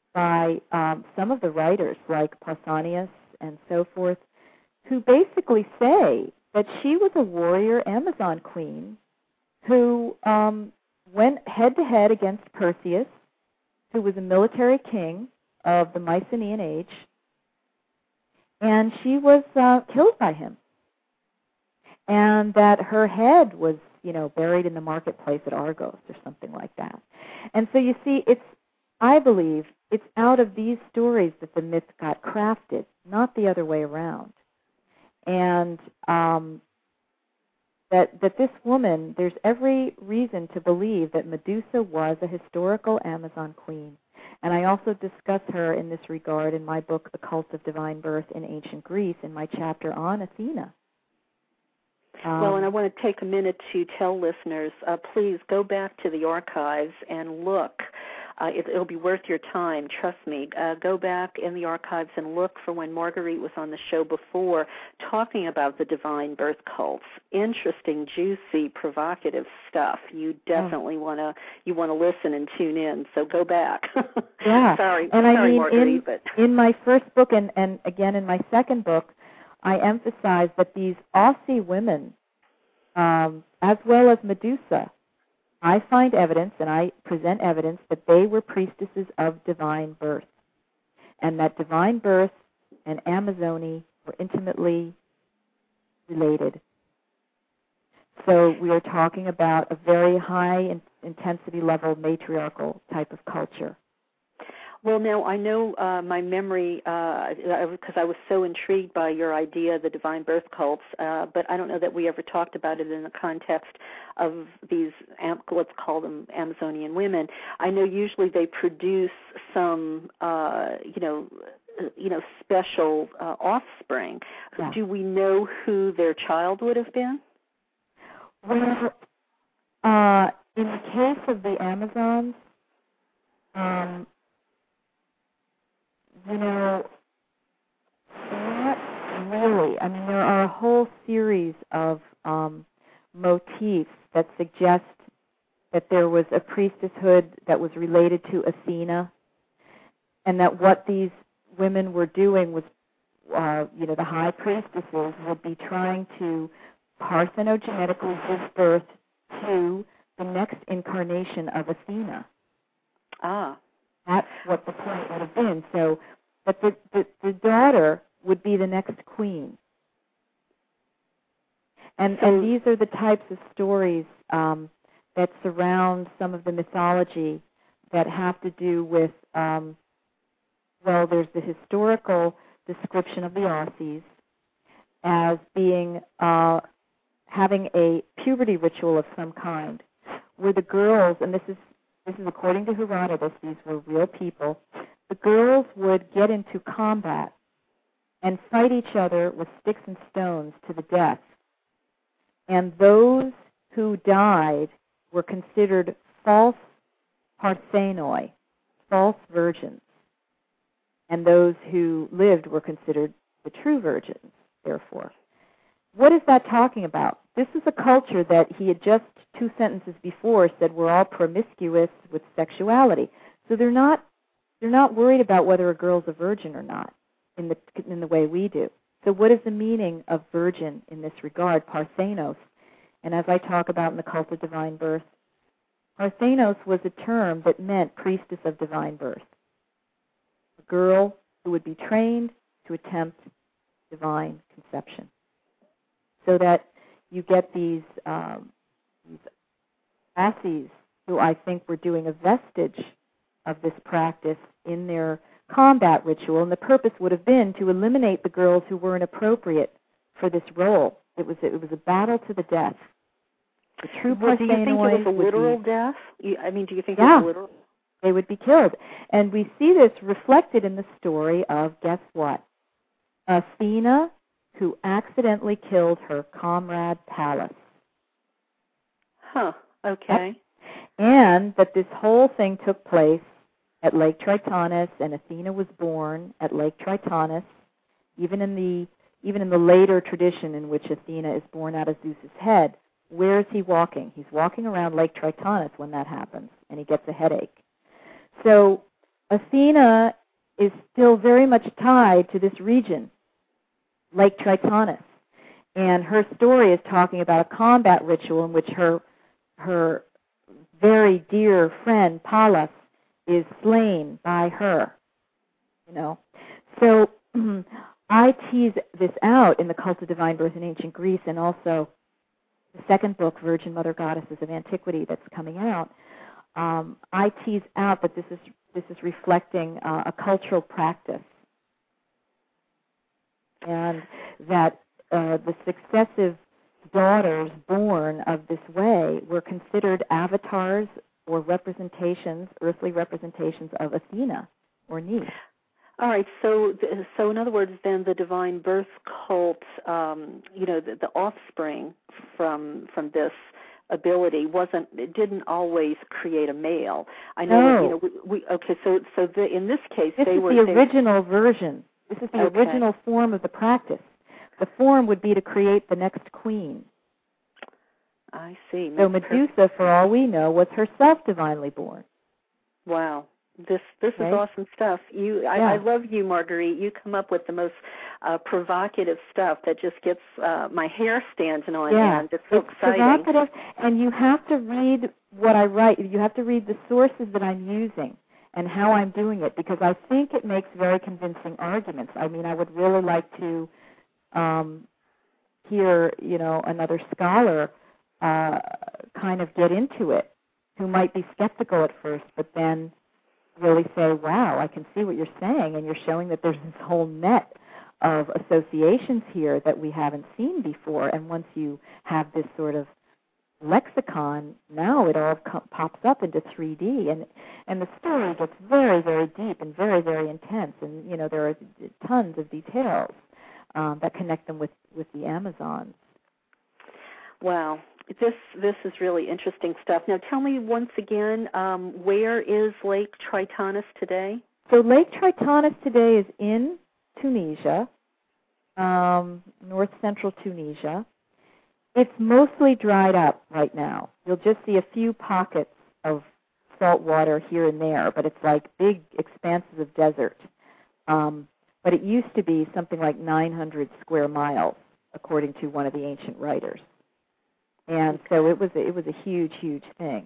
by um, some of the writers, like Pausanias and so forth, who basically say that she was a warrior Amazon queen who um, went head-to-head against Perseus, who was a military king of the Mycenaean age, and she was uh, killed by him. And that her head was, you know, buried in the marketplace at Argos or something like that. And so you see, it's, I believe, it's out of these stories that the myth got crafted, not the other way around. And um, that that this woman, there's every reason to believe that Medusa was a historical Amazon queen. And I also discuss her in this regard in my book, The Cult of Divine Birth in Ancient Greece, in my chapter on Athena. Um, well, and I want to take a minute to tell listeners, uh, please go back to the archives and look. Uh, it, it'll be worth your time, trust me. Uh, go back in the archives and look for when Marguerite was on the show before talking about the divine birth cults. Interesting, juicy, provocative stuff. You definitely oh. want to you want to listen and tune in, so go back. Yeah. sorry, and sorry, I mean, Marguerite. In, but. in my first book and, and again in my second book, I emphasize that these Aussie women, um, as well as Medusa, I find evidence, and I present evidence, that they were priestesses of divine birth, and that divine birth and Amazony were intimately related. So we are talking about a very high in- intensity level matriarchal type of culture. Well, now, I know uh, my memory, because uh, I was so intrigued by your idea, the divine birth cults, uh, but I don't know that we ever talked about it in the context of these, let's call them Amazonian women. I know usually they produce some, uh, you know, you know, special uh, offspring. Yeah. Do we know who their child would have been? Well, uh, in the case of the Amazons, um, you know, not really. I mean, there are a whole series of um, motifs that suggest that there was a priestesshood that was related to Athena, and that what these women were doing was, uh, you know, the high priestesses would be trying to parthenogenetically give birth to the next incarnation of Athena. Ah. That's what the point would have been. So, but the, the, the daughter would be the next queen. And, so, and these are the types of stories um, that surround some of the mythology that have to do with, um, well, there's the historical description of the Aussies as being, uh, having a puberty ritual of some kind, where the girls, and this is This is according to Herodotus, these were real people. The girls would get into combat and fight each other with sticks and stones to the death. And those who died were considered false parthenoi, false virgins. And those who lived were considered the true virgins, therefore. What is that talking about? This is a culture that he had just two sentences before said we're all promiscuous with sexuality. So they're not they're not worried about whether a girl's a virgin or not in the in the way we do. So what is the meaning of virgin in this regard? Parthenos. And as I talk about in the Cult of Divine Birth, Parthenos was a term that meant priestess of divine birth. A girl who would be trained to attempt divine conception. So that you get these, um, these Aussies who I think were doing a vestige of this practice in their combat ritual, and the purpose would have been to eliminate the girls who weren't appropriate for this role. It was it was a battle to the death. The true well, do you think it was a literal be, death? You, I mean, do you think yeah, it was literal? They would be killed. And we see this reflected in the story of, guess what? Athena, who accidentally killed her comrade Pallas. Huh, okay. Yep. And that this whole thing took place at Lake Tritonis, and Athena was born at Lake Tritonis, even in the even in the later tradition in which Athena is born out of Zeus's head. Where is he walking? He's walking around Lake Tritonis when that happens, and he gets a headache. So Athena is still very much tied to this region, Lake Tritonis. And her story is talking about a combat ritual in which her her very dear friend Pallas is slain by her. You know, so I tease this out in The Cult of Divine Birth in Ancient Greece, and also the second book, Virgin Mother Goddesses of Antiquity, that's coming out. Um, I tease out that this is this is reflecting uh, a cultural practice, and that uh, the successive daughters born of this way were considered avatars or representations, earthly representations of Athena or Neith. All right, so so in other words, then the divine birth cult, um, you know, the, the offspring from from this ability wasn't, it didn't always create a male. I know, no. that, you know, we, we okay, so so the, in this case, this they is were the they, original version. This is the okay. original form of the practice. The form would be to create the next queen. I see. So Medusa, perfect. For all we know, was herself divinely born. Wow. This this okay. is awesome stuff. You, I, yeah. I love you, Marguerite. You come up with the most uh, provocative stuff that just gets uh, my hair standing on yeah. end. It's so it's exciting. Provocative, and you have to read what I write. You have to read the sources that I'm using and how I'm doing it, because I think it makes very convincing arguments. I mean, I would really like to um, hear, you know, another scholar uh, kind of get into it, who might be skeptical at first, but then really say, wow, I can see what you're saying, and you're showing that there's this whole net of associations here that we haven't seen before. And once you have this sort of lexicon, now it all co- pops up into three D, and and the story gets very, very deep and very, very intense. And, you know, there are tons of details um, that connect them with, with the Amazons. Wow. This this is really interesting stuff. Now, tell me once again, um, where is Lake Tritonis today? So Lake Tritonis today is in Tunisia, um, north-central Tunisia. It's mostly dried up right now. You'll just see a few pockets of salt water here and there, but it's like big expanses of desert. Um, but it used to be something like nine hundred square miles, according to one of the ancient writers. And so it was a, it was a huge, huge thing,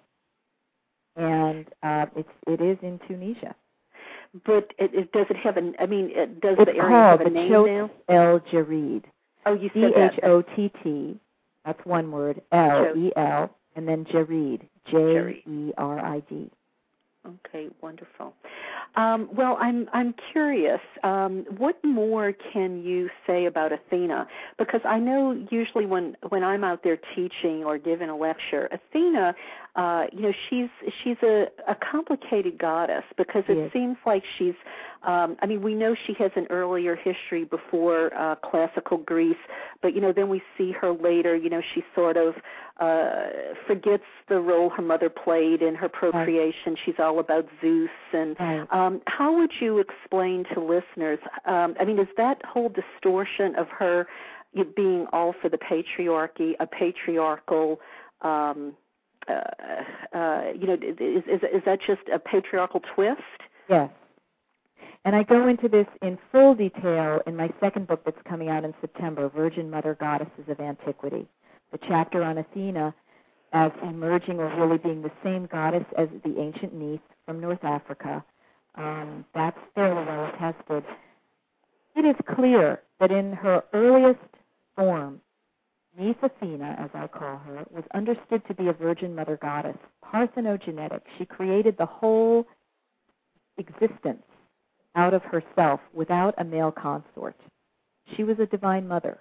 and uh, it's it is in Tunisia. But it, it does it have a? I mean, it, does it's the area have a name now? It's called El Jarid. Oh, you said that. C H O T T. That's one word. L E L, and then Jarid. J E R I D. Okay, wonderful. Um, well, I'm I'm curious. Um, what more can you say about Athena? Because I know usually when, when I'm out there teaching or giving a lecture, Athena, uh, you know, she's she's a, a complicated goddess, because it yes. seems like she's. Um, I mean, we know she has an earlier history before uh, classical Greece, but you know, then we see her later. You know, she sort of uh, forgets the role her mother played in her procreation. Right. She's all about Zeus. And right. um, how would you explain to listeners? Um, I mean, is that whole distortion of her being all for the patriarchy, a patriarchal? Um, uh, uh, you know, is, is is that just a patriarchal twist? Yes. And I go into this in full detail in my second book that's coming out in September, Virgin Mother Goddesses of Antiquity, the chapter on Athena as emerging or really being the same goddess as the ancient Neith from North Africa. Um, that's fairly well attested. It is clear that in her earliest form, Neith Athena, as I call her, was understood to be a Virgin Mother Goddess, parthenogenetic. She created the whole existence out of herself without a male consort. She was a divine mother.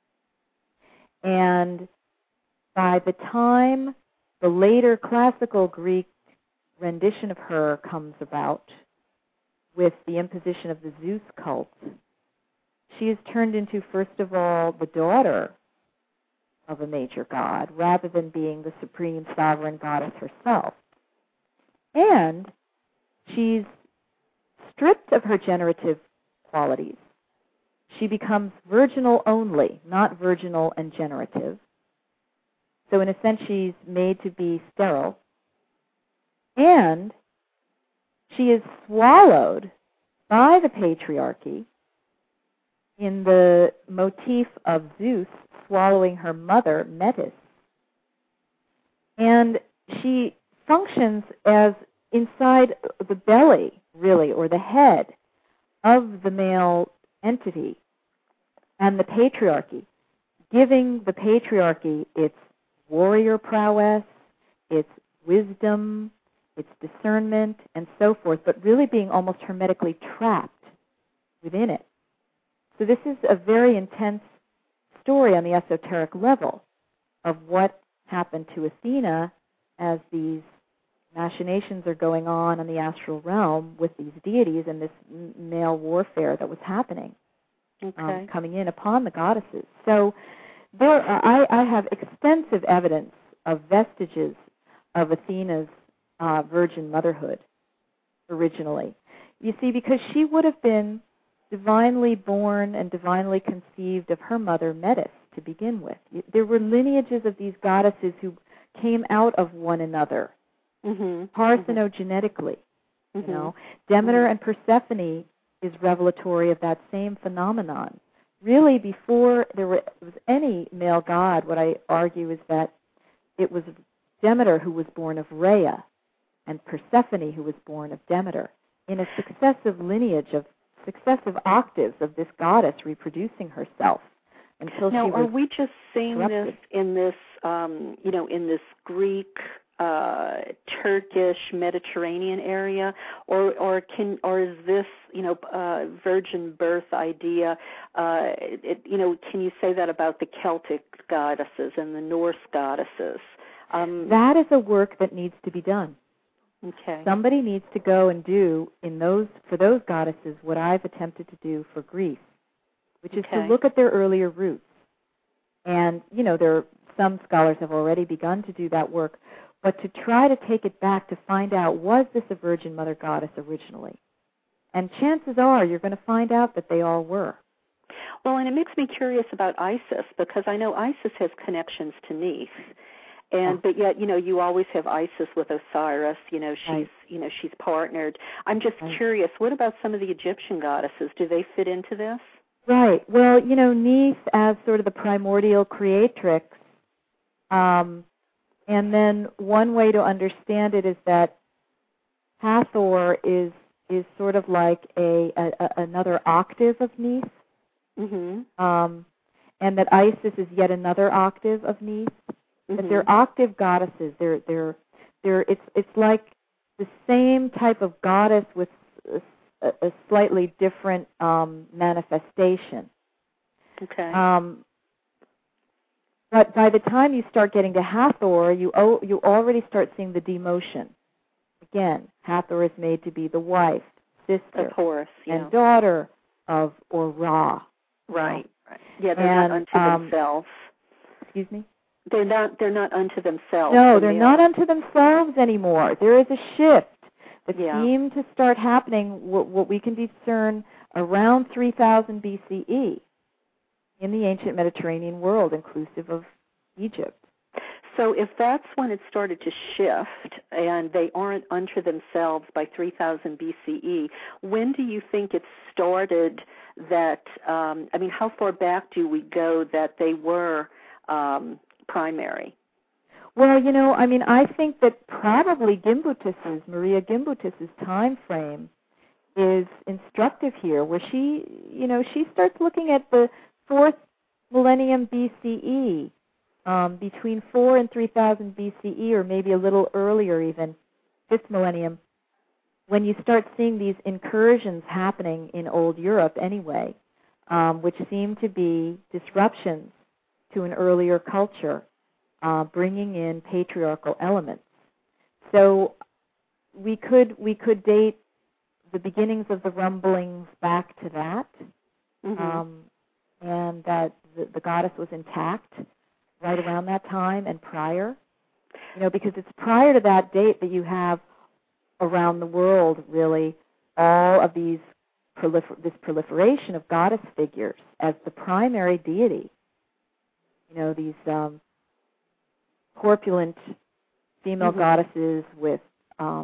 And by the time the later classical Greek rendition of her comes about with the imposition of the Zeus cult, she is turned into, first of all, the daughter of a major god, rather than being the supreme sovereign goddess herself. And she's stripped of her generative qualities. She becomes virginal only, not virginal and generative. So in a sense, she's made to be sterile. And she is swallowed by the patriarchy in the motif of Zeus swallowing her mother, Metis. And she functions as inside the belly, really, or the head of the male entity and the patriarchy, giving the patriarchy its warrior prowess, its wisdom, its discernment, and so forth, but really being almost hermetically trapped within it. So this is a very intense story on the esoteric level of what happened to Athena as these machinations are going on in the astral realm with these deities and this male warfare that was happening, okay. um, coming in upon the goddesses. So there, are, I, I have extensive evidence of vestiges of Athena's uh, virgin motherhood originally. You see, because she would have been divinely born and divinely conceived of her mother, Metis, to begin with. There were lineages of these goddesses who came out of one another, mm-hmm. parthenogenetically. Mm-hmm. You know, Demeter mm-hmm. and Persephone is revelatory of that same phenomenon. Really, before there was any male god, what I argue is that it was Demeter who was born of Rhea and Persephone who was born of Demeter in a successive lineage of successive octaves of this goddess reproducing herself until now, she was are we just seeing corrupted. this in this, um, you know, in this Greek, uh, Turkish, Mediterranean area, or or can or is this, you know, uh, virgin birth idea? Uh, it, you know, can you say that about the Celtic goddesses and the Norse goddesses? Um, that is a work that needs to be done. Okay. Somebody needs to go and do in those for those goddesses what I've attempted to do for Greece, which is okay. to look at their earlier roots. And, you know, there are, some scholars have already begun to do that work, but to try to take it back to find out, was this a Virgin Mother goddess originally? And chances are you're going to find out that they all were. Well, and it makes me curious about Isis, because I know Isis has connections to Neith. And but yet, you know, you always have Isis with Osiris. You know, she's right. you know she's partnered. I'm just right. curious. What about some of the Egyptian goddesses? Do they fit into this? Right. Well, you know, Neith as sort of the primordial creatrix, um, and then one way to understand it is that Hathor is is sort of like a, a, a another octave of Neith, mm-hmm. um, and that Isis is yet another octave of Neith. Mm-hmm. That they're octave goddesses. They're they're they're. It's it's like the same type of goddess with a, a slightly different um, manifestation. Okay. Um, but by the time you start getting to Hathor, you oh, you already start seeing the demotion. Again, Hathor is made to be the wife, sister, of Horus, yeah. and daughter of or Ra. Right. Right. Yeah, they're and, not unto um, themselves. Excuse me. They're not. They're not unto themselves. No, they're not unto themselves anymore. There is a shift that yeah. seemed to start happening. What, what we can discern around three thousand B C E in the ancient Mediterranean world, inclusive of Egypt. So, if that's when it started to shift, and they aren't unto themselves by three thousand B C E, when do you think it started? That um, I mean, how far back do we go that they were? Um, primary? Well, you know, I mean, I think that probably Gimbutas's, Maria Gimbutas's time frame is instructive here, where she, you know, she starts looking at the fourth millennium B C E, um, between four and three thousand B C E, or maybe a little earlier even, fifth millennium, when you start seeing these incursions happening in old Europe anyway, um, which seem to be disruptions to an earlier culture, uh, bringing in patriarchal elements. So we could we could date the beginnings of the rumblings back to that, mm-hmm. um, and that the, the goddess was intact right around that time and prior. You know, because it's prior to that date that you have around the world really all of these prolifer- this proliferation of goddess figures as the primary deity. You know, these um, corpulent female mm-hmm. goddesses with um,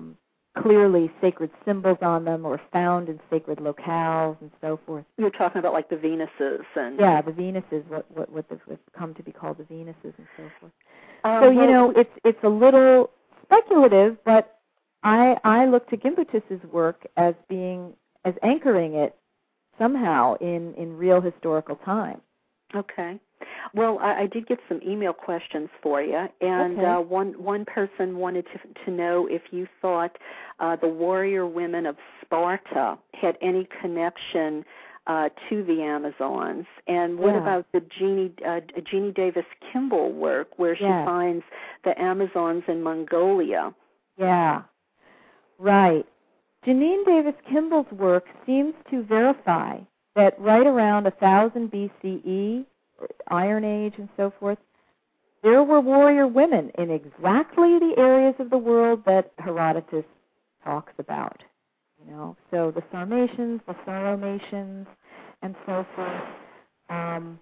clearly sacred symbols on them or found in sacred locales and so forth. You're talking about like the Venuses and yeah, the Venuses, what what what have come to be called the Venuses and so forth. Um, so you well, know, it's it's a little speculative, but I I look to Gimbutas's work as being as anchoring it somehow in in real historical time. Okay. Well, I, I did get some email questions for you, and okay. uh, one one person wanted to to know if you thought uh, the warrior women of Sparta had any connection uh, to the Amazons, and what yeah. about the Jeannie uh, Jeannie Davis Kimball work, where she yes. finds the Amazons in Mongolia? Yeah, right. Janine Davis Kimball's work seems to verify that right around one thousand B C E, Iron Age and so forth, there were warrior women in exactly the areas of the world that Herodotus talks about. You know, so the Sarmatians, the Sauromations, and so forth. Um,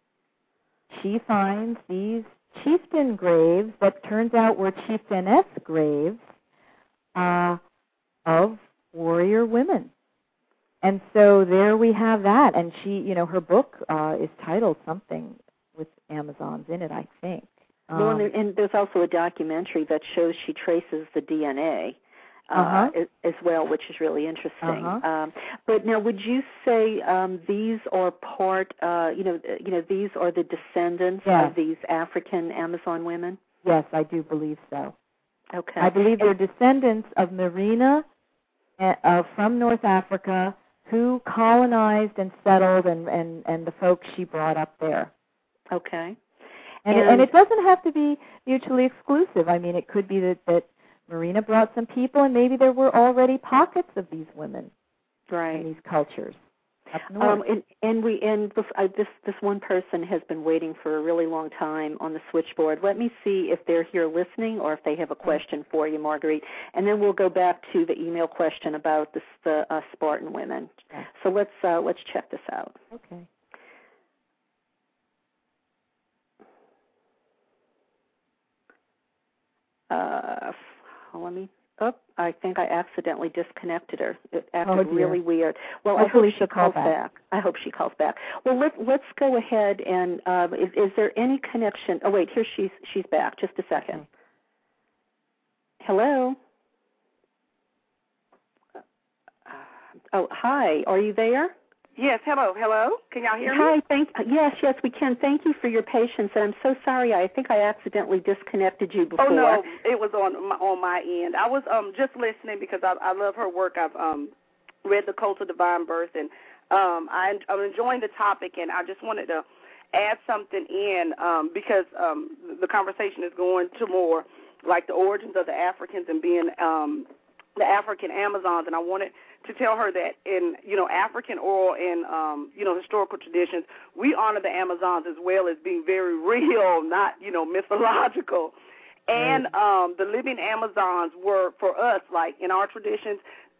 she finds these chieftain graves that turns out were chieftainess graves uh, of warrior women. And so there we have that. And she, you know, her book uh, is titled something with Amazons in it, I think. Um, well, and, there, and there's also a documentary that shows she traces the D N A uh, uh-huh. as, as well, which is really interesting. Uh-huh. Um, but now, would you say um, these are part, uh, you know, you know, these are the descendants yes. of these African Amazon women? Yes, I do believe so. Okay. I believe they're descendants of Marina uh, from North Africa who colonized and settled and, and, and the folks she brought up there. Okay. And, and, it, and it doesn't have to be mutually exclusive. I mean, it could be that, that Marina brought some people, and maybe there were already pockets of these women right. in these cultures up north. Um, and, and we and this, uh, this this one person has been waiting for a really long time on the switchboard. Let me see if they're here listening or if they have a question for you, Marguerite. And then we'll go back to the email question about this, the uh, Spartan women. Okay. So let's uh, let's check this out. Okay. Uh, let me. Oh, I think I accidentally disconnected her. It acted oh, really weird. Well, Hopefully I hope she calls back. back. I hope she calls back. Well, let, let's go ahead and um, is, is there any connection? Oh, wait, here she's she's back. Just a second. Okay. Hello. Oh, hi. Are you there? Yes, hello, hello. Can y'all hear Hi, me? thank, yes, yes, we can. Thank you for your patience, and I'm so sorry. I think I accidentally disconnected you before. Oh, no, it was on my, on my end. I was um just listening because I, I love her work. I've um read The Cult of Divine Birth, and um I, I'm enjoying the topic, and I just wanted to add something in um because um the conversation is going to more like the origins of the Africans and being um the African Amazons, and I wanted to tell her that in, you know, African oral and, um, you know, historical traditions, we honor the Amazons as well as being very real, not, you know, mythological. And um, the living Amazons were, for us, like in our traditions,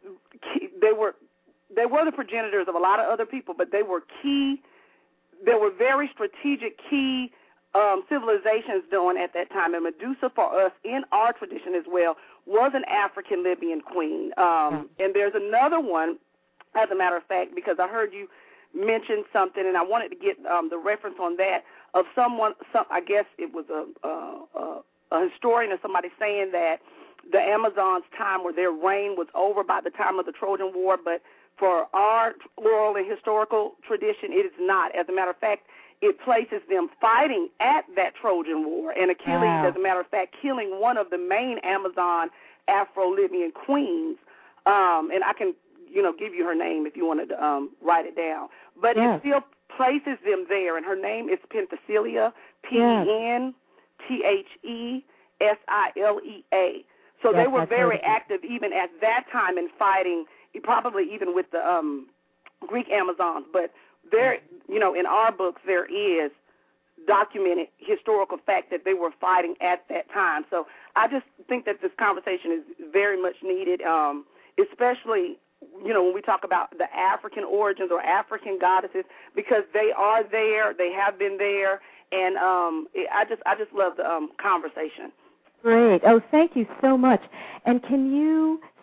they were they were the progenitors of a lot of other people, but they were key, they were very strategic key um, civilizations done at that time. And Medusa, for us, in our tradition as well, was an African Libyan queen. Um, and there's another one, as a matter of fact, because I heard you mention something, and I wanted to get um, the reference on that, of someone, some, I guess it was a, a, a historian or somebody saying that the Amazons' time or their reign was over by the time of the Trojan War, but for our oral and historical tradition, it is not. As a matter of fact, it places them fighting at that Trojan War, and Achilles, wow. as a matter of fact, killing one of the main Amazon Afro-Libyan queens. Um, and I can, you know, give you her name if you wanted to um, write it down. But yes. it still places them there, and her name is Penthesilea, P E N T H E S I L E A. So yes, they were very active even at that time in fighting, probably even with the um, Greek Amazons, but there, you know, in our books, there is documented historical fact that they were fighting at that time. So I just think that this conversation is very much needed, um, especially, you know, when we talk about the African origins or African goddesses, because they are there, they have been there, and um, I just I just love the um, conversation. Great. Oh, thank you so much. And can you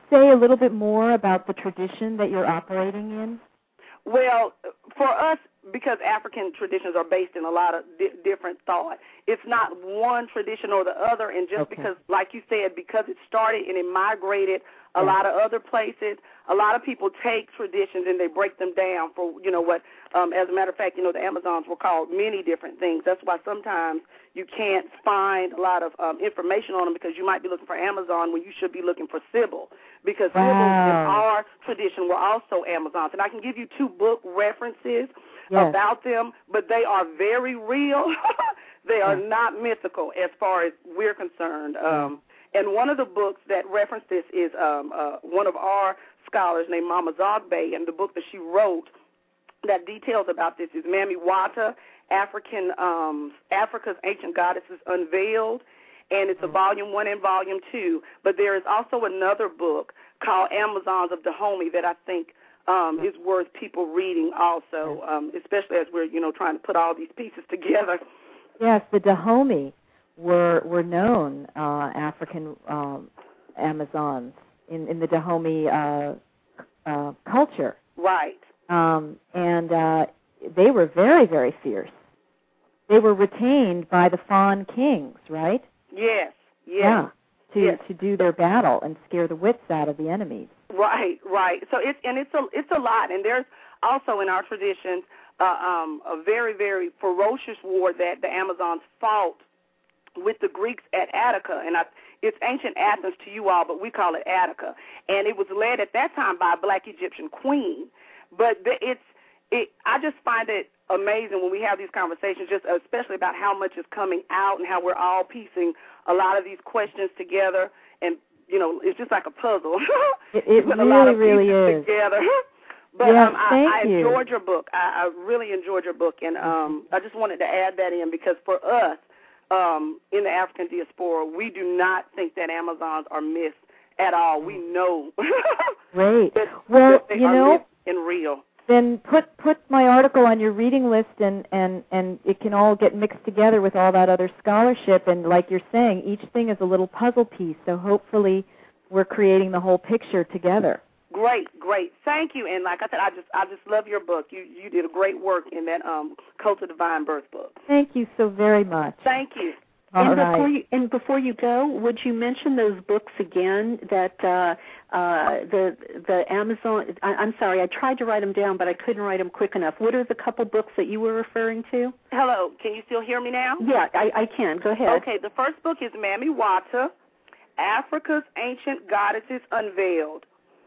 say a little bit more about the tradition that you're operating in? Well, for us, because African traditions are based in a lot of di- different thought, it's not one tradition or the other, and just okay. because, like you said, because it started and it migrated a yeah. lot of other places, a lot of people take traditions and they break them down for, you know, what, um, as a matter of fact, you know, the Amazons were called many different things. That's why sometimes you can't find a lot of um, information on them, because you might be looking for Amazon when you should be looking for Sybil, because wow. Sybil in our tradition were also Amazons. And I can give you two book references yes. about them, but they are very real. They are yeah. not mythical as far as we're concerned. Um, and one of the books that reference this is um, uh, one of our scholars named Mama Zogbe, and the book that she wrote that details about this is Mami Wata, African um, Africa's Ancient Goddesses Unveiled, and it's a volume one and volume two. But there is also another book called Amazons of Dahomey that I think um, is worth people reading also, um, especially as we're, you know, trying to put all these pieces together. Yes, the Dahomey were were known uh, African um, Amazons in, in the Dahomey uh, uh, culture. Right. Um, and uh, they were very, very fierce. They were retained by the Fawn kings, right? Yes, yes. Yeah, to yes. to do their battle and scare the wits out of the enemies. Right, right. So it's and it's a it's a lot, and there's also in our traditions uh, um, a very, very ferocious war that the Amazons fought with the Greeks at Attica, and I, it's ancient Athens to you all, but we call it Attica, and it was led at that time by a black Egyptian queen. But the, it's it. I just find it amazing when we have these conversations, just especially about how much is coming out and how we're all piecing a lot of these questions together, and you know, it's just like a puzzle. It, it Put really, a lot of really pieces is. Together. But yes, um, I, thank I you. enjoyed your book. I, I really enjoyed your book, and um, I just wanted to add that in because for us um, in the African diaspora, we do not think that Amazons are myths at all. We know Great. that, well, that they you are know, myths and real. Then put put my article on your reading list, and, and, and it can all get mixed together with all that other scholarship. And like you're saying, each thing is a little puzzle piece. So hopefully, we're creating the whole picture together. Great, great. Thank you. And like I said, I just I just love your book. You you did a great work in that um, Cult of Divine Birth book. Thank you so very much. Thank you. All and right. before you and before you go, would you mention those books again? That uh, uh, the the Amazon. I, I'm sorry, I tried to write them down, but I couldn't write them quick enough. What are the couple books that you were referring to? Hello, can you still hear me now? Yeah, I, I can. Go ahead. Okay, the first book is Mami Wata, Africa's Ancient Goddesses Unveiled.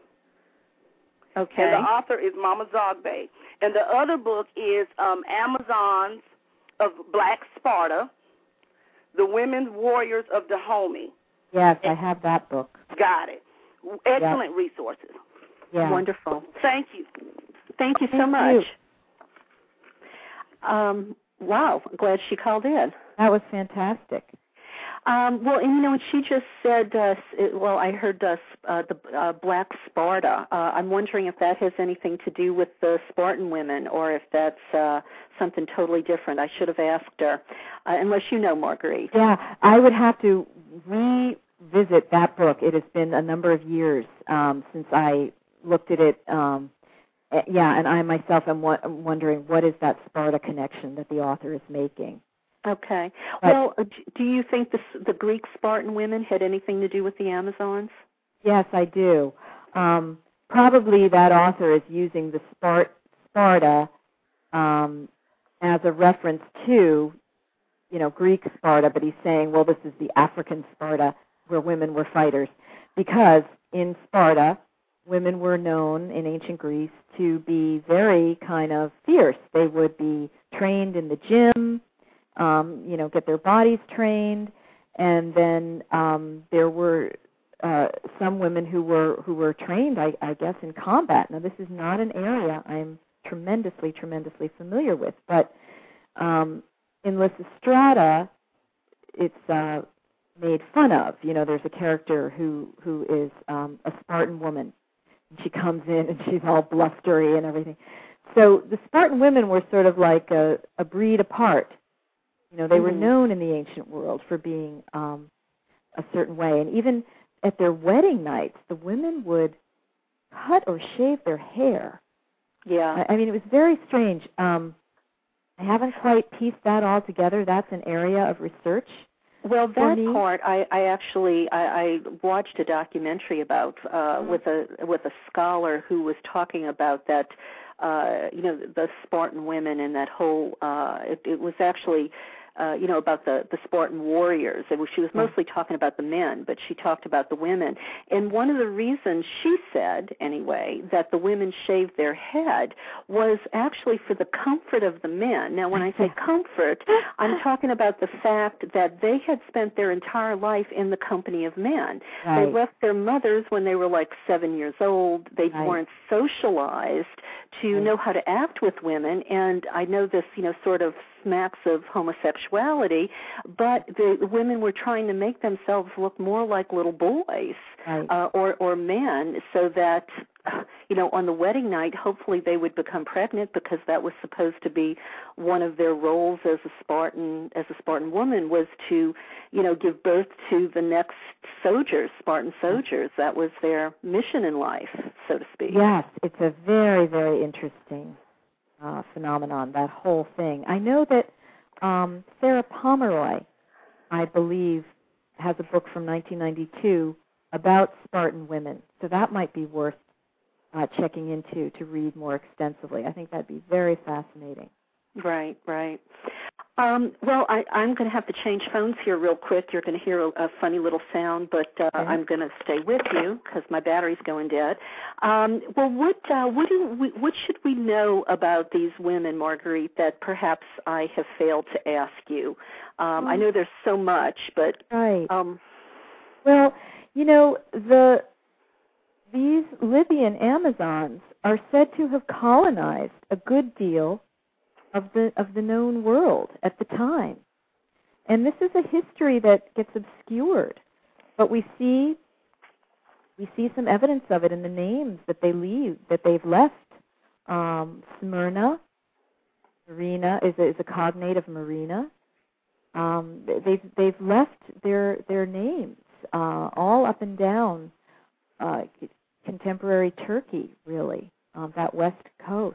Okay. And the author is Mama Zogbe. And the other book is um, Amazons of Black Sparta, The Women's Warriors of Dahomey. Yes, I have that book. Got it. Excellent yep. resources. Yeah. Wonderful. Thank you. Thank you so Thank much. You. Um, wow, I'm glad she called in. That was fantastic. Um, well, and, you know, she just said, uh, well, I heard uh, uh, the uh, Black Sparta. Uh, I'm wondering if that has anything to do with the Spartan women or if that's uh, something totally different. I should have asked her, uh, unless you know, Marguerite. Yeah, I would have to revisit that book. It has been a number of years um, since I looked at it. Um, yeah, and I myself am w- wondering what is that Sparta connection that the author is making. Okay. Well, do you think the, the Greek Spartan women had anything to do with the Amazons? Yes, I do. Um, probably that author is using the Spart- Sparta um, as a reference to, you know, Greek Sparta, but he's saying, well, this is the African Sparta where women were fighters. Because in Sparta, women were known in ancient Greece to be very kind of fierce. They would be trained in the gym, Um, you know, get their bodies trained, and then um, there were uh, some women who were who were trained, I, I guess, in combat. Now, this is not an area I'm tremendously, tremendously familiar with, but um, in Lysistrata, it's uh, made fun of. You know, there's a character who who is um, a Spartan woman. She comes in and she's all blustery and everything. So the Spartan women were sort of like a, a breed apart. You know, they mm-hmm. were known in the ancient world for being um, a certain way. And even at their wedding nights, the women would cut or shave their hair. Yeah. I, I mean, it was very strange. Um, I haven't quite pieced that all together. That's an area of research. Well, that me. part, I, I actually I, I watched a documentary about uh, with a with a scholar who was talking about that. Uh, you know, the Spartan women and that whole. Uh, it, it was actually. Uh, you know, about the, the Spartan warriors. It was, she was mostly talking about the men, but she talked about the women. And one of the reasons she said, anyway, that the women shaved their head was actually for the comfort of the men. Now, when I say comfort, I'm talking about the fact that they had spent their entire life in the company of men. Right. They left their mothers when they were like seven years old. They Right. weren't socialized to right. know how to act with women. And I know this, you know, sort of smacks of homosexuality, but the, the women were trying to make themselves look more like little boys right. uh, or, or men, so that, you know, on the wedding night, hopefully they would become pregnant, because that was supposed to be one of their roles as a Spartan, as a Spartan woman, was to, you know, give birth to the next soldiers, Spartan soldiers. That was their mission in life, so to speak. Yes, it's a very, very interesting Uh, phenomenon, that whole thing. I know that um, Sarah Pomeroy, I believe, has a book from nineteen ninety-two about Spartan women, so that might be worth uh, checking into to read more extensively. I think that'd be very fascinating. Right, right. Um, well, I, I'm going to have to change phones here real quick. You're going to hear a, a funny little sound, but uh, okay. I'm going to stay with you because my battery's going dead. Um, well, what uh, what do we, what should we know about these women, Marguerite, that perhaps I have failed to ask you? Um, I know there's so much, but right. Um, well, you know, the these Libyan Amazons are said to have colonized a good deal of the of the known world at the time. And this is a history that gets obscured, but we see we see some evidence of it in the names that they leave that they've left. Um, Smyrna, Marina is a, is a cognate of Marina. Um, they've they've left their their names uh, all up and down uh, contemporary Turkey, really, um, that west coast.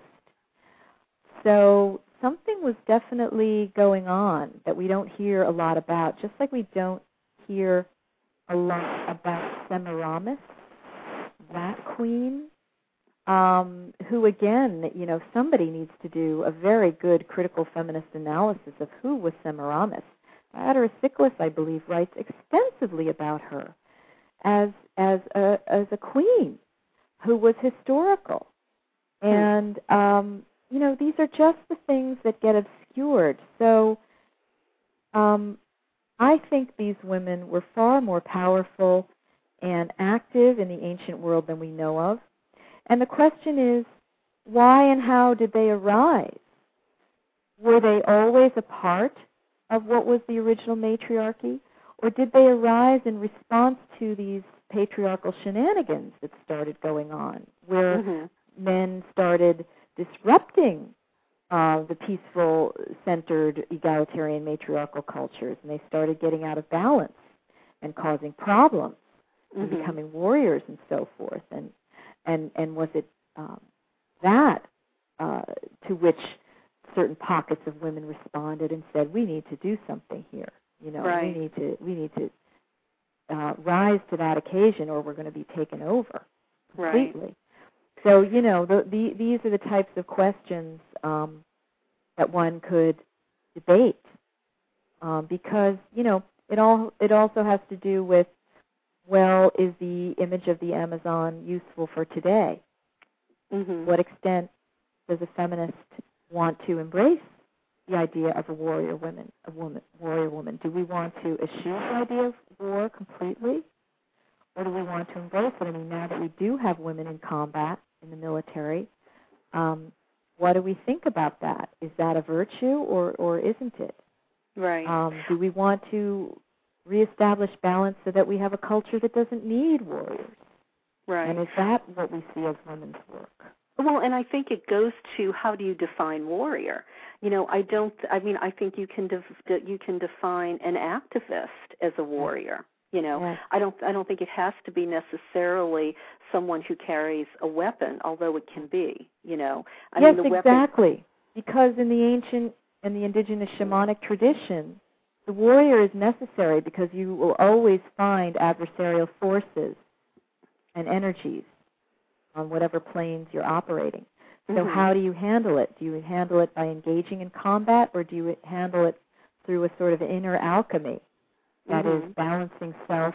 So something was definitely going on that we don't hear a lot about, just like we don't hear a lot about Semiramis, that queen, um, who, again, you know, somebody needs to do a very good critical feminist analysis of who was Semiramis. Thyatira Siklis, I believe, writes extensively about her as as a, as a queen who was historical. And, um, you know, these are just the things that get obscured. So um, I think these women were far more powerful and active in the ancient world than we know of. And the question is, why and how did they arise? Were they always a part of what was the original matriarchy? Or did they arise in response to these patriarchal shenanigans that started going on, where mm-hmm. men started disrupting uh, the peaceful, centered, egalitarian matriarchal cultures, and they started getting out of balance and causing problems mm-hmm. and becoming warriors and so forth? And and and was it um, that uh, to which certain pockets of women responded and said, "We need to do something here. You know, right. we need to we need to uh, rise to that occasion, or we're going to be taken over completely." Right. So, you know, the, the, these are the types of questions um, that one could debate um, because, you know, it all it also has to do with, well, is the image of the Amazon useful for today? Mm-hmm. What extent does a feminist want to embrace the idea of a warrior woman, a woman, warrior woman? Do we want to eschew the idea of war completely, or do we want to embrace it? I mean, now that we do have women in combat in the military, um, what do we think about that? Is that a virtue, or, or isn't it? Right. Um, do we want to reestablish balance so that we have a culture that doesn't need warriors? Right. And is that what we see as women's work? Well, and I think it goes to how do you define warrior? You know, I don't. I mean, I think you can def, you can define an activist as a warrior. You know, yes. I don't I don't think it has to be necessarily someone who carries a weapon, although it can be. You know, I yes, mean, the exactly. Weapon... Because in the ancient and the indigenous shamanic tradition, the warrior is necessary because you will always find adversarial forces and energies on whatever planes you're operating. So mm-hmm. how do you handle it? Do you handle it by engaging in combat, or do you handle it through a sort of inner alchemy that mm-hmm. is balancing self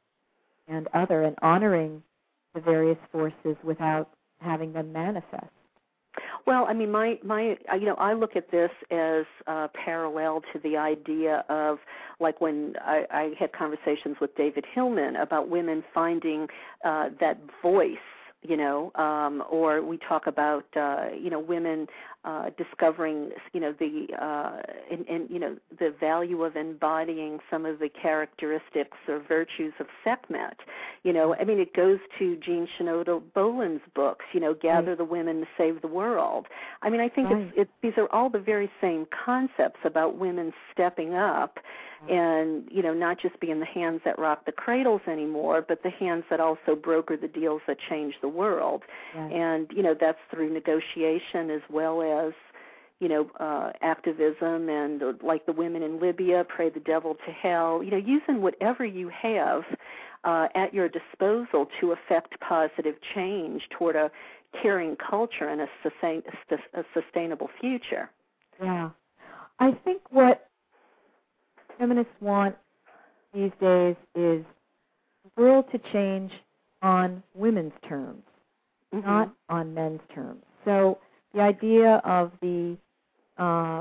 and other and honoring the various forces without having them manifest? Well, I mean, my, my, you know, I look at this as uh, parallel to the idea of, like, when I, I had conversations with David Hillman about women finding uh, that voice, you know, um, or we talk about, uh, you know, women uh, discovering, you know, the, uh, in, in, you know, the value of embodying some of the characteristics or virtues of Sekhmet. You know, I mean, it goes to Jean Shinoda Boland's books, you know, Gather right. the Women to Save the World. I mean, I think right. it's, it's, these are all the very same concepts about women stepping up and, you know, not just being the hands that rock the cradles anymore, but the hands that also broker the deals that change the world. Yes. And, you know, that's through negotiation as well as, you know, uh, activism and uh, like the women in Libya, pray the devil to hell, you know, using whatever you have uh, at your disposal to affect positive change toward a caring culture and a, sustain, a sustainable future. Yeah. I think what feminists want these days is the world to change on women's terms, mm-hmm. not on men's terms. So the idea of the uh,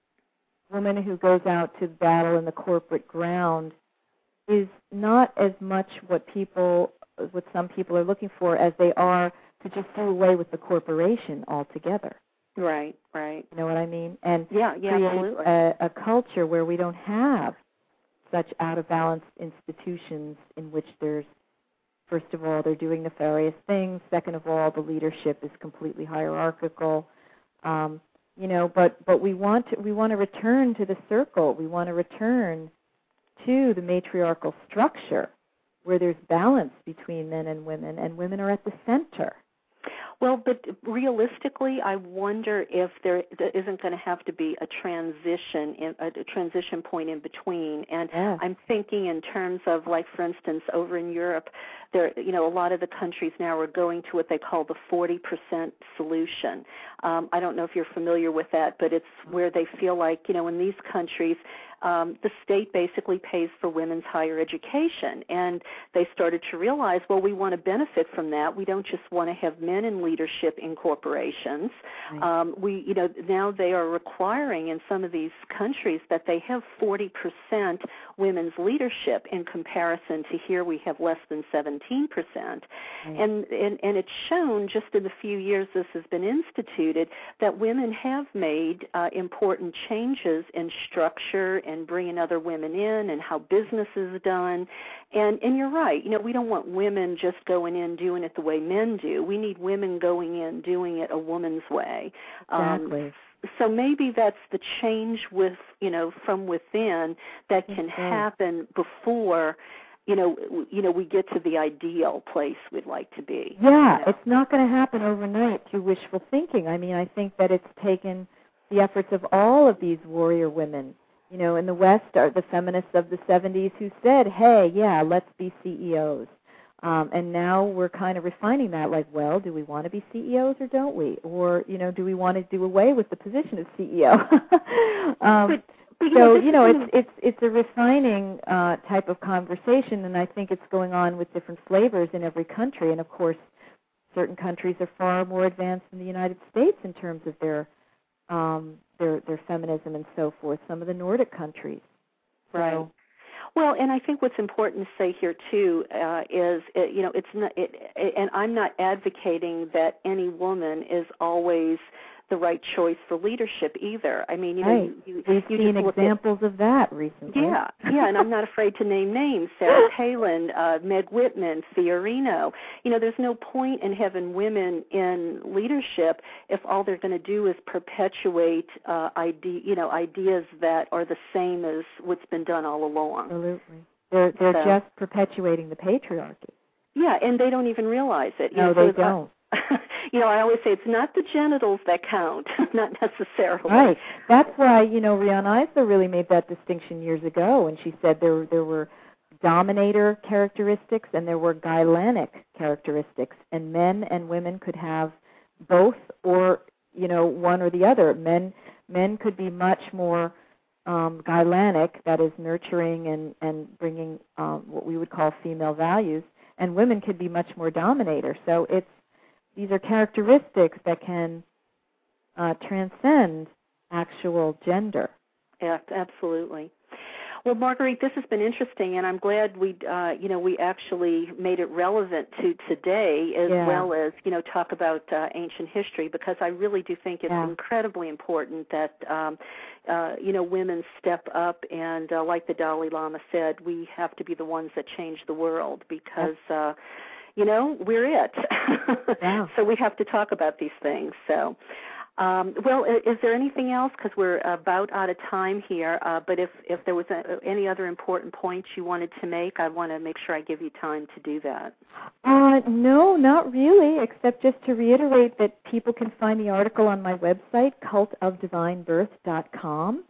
woman who goes out to battle in the corporate ground is not as much what people, what some people are looking for, as they are to just do away with the corporation altogether. Right, right. You know what I mean? And yeah, yeah, create absolutely. A, a culture where we don't have such out-of-balance institutions in which there's, first of all, they're doing nefarious things. Second of all, the leadership is completely hierarchical. Um, you know, but, but we want to, we want to return to the circle. We want to return to the matriarchal structure where there's balance between men and women, and women are at the center. Well, but realistically, I wonder if there, there isn't going to have to be a transition, in, a, a transition point in between. And yeah. I'm thinking in terms of, like, for instance, over in Europe, there, you know, a lot of the countries now are going to what they call the forty percent solution. Um, I don't know if you're familiar with that, but it's where they feel like, you know, in these countries, Um, the state basically pays for women's higher education, and they started to realize, well, we want to benefit from that. We don't just want to have men in leadership in corporations. Right. Um, we, you know, now they are requiring in some of these countries that they have forty percent women's leadership in comparison to here we have less than seventeen percent. Right. And, and, and it's shown just in the few years this has been instituted that women have made uh, important changes in structure and bringing other women in and how business is done. And and you're right. You know, we don't want women just going in doing it the way men do. We need women going in doing it a woman's way. Exactly. Um, so maybe that's the change with, you know, from within that can okay. happen before, you know, you know, we get to the ideal place we'd like to be. Yeah, you know? It's not going to happen overnight through wishful thinking. I mean, I think that it's taken the efforts of all of these warrior women. You know, in the West are the feminists of the seventies who said, hey, yeah, let's be C E Os. Um, and now we're kind of refining that, like, well, do we want to be C E Os or don't we? Or, you know, do we want to do away with the position of C E O? um, but, but, you so, know, you know, it's it's it's a refining uh, type of conversation, and I think it's going on with different flavors in every country. And, of course, certain countries are far more advanced than the United States in terms of their um, their their feminism and so forth. Some of the Nordic countries, right? So, well, and I think what's important to say here too uh, is, it, you know, it's not, it, it, and I'm not advocating that any woman is always the right choice for leadership either. I mean, you know, right. you, you, We've you seen just look examples at, of that recently. Yeah, yeah, and I'm not afraid to name names: Sarah Palin, uh, Meg Whitman, Fiorino. You know, there's no point in having women in leadership if all they're going to do is perpetuate uh, ide- you know, ideas that are the same as what's been done all along. Absolutely. They're they're So- just perpetuating the patriarchy. Yeah, and they don't even realize it. You No, know, so they it's not- don't. You know, I always say it's not the genitals that count, not necessarily. Right. That's why, you know, Rihanna Eisler really made that distinction years ago, and she said there there were dominator characteristics and there were Guylanic characteristics, and men and women could have both, or you know, one or the other. Men men could be much more um, Guylanic, that is nurturing and and bringing um, what we would call female values, and women could be much more dominator. So it's these are characteristics that can uh, transcend actual gender. Yeah, absolutely. Well, Marguerite, this has been interesting, and I'm glad we, uh, you know, we actually made it relevant to today, as Yeah. well as, you know, talk about uh, ancient history, because I really do think it's Yeah. incredibly important that, um, uh, you know, women step up, and uh, like the Dalai Lama said, we have to be the ones that change the world, because, uh, you know, we're it. Yeah. So we have to talk about these things. So. Um, well, is there anything else? Because we're about out of time here. Uh, but if, if there was a, any other important points you wanted to make, I want to make sure I give you time to do that. Uh, no, not really, except just to reiterate that people can find the article on my website, cult of divine birth dot com.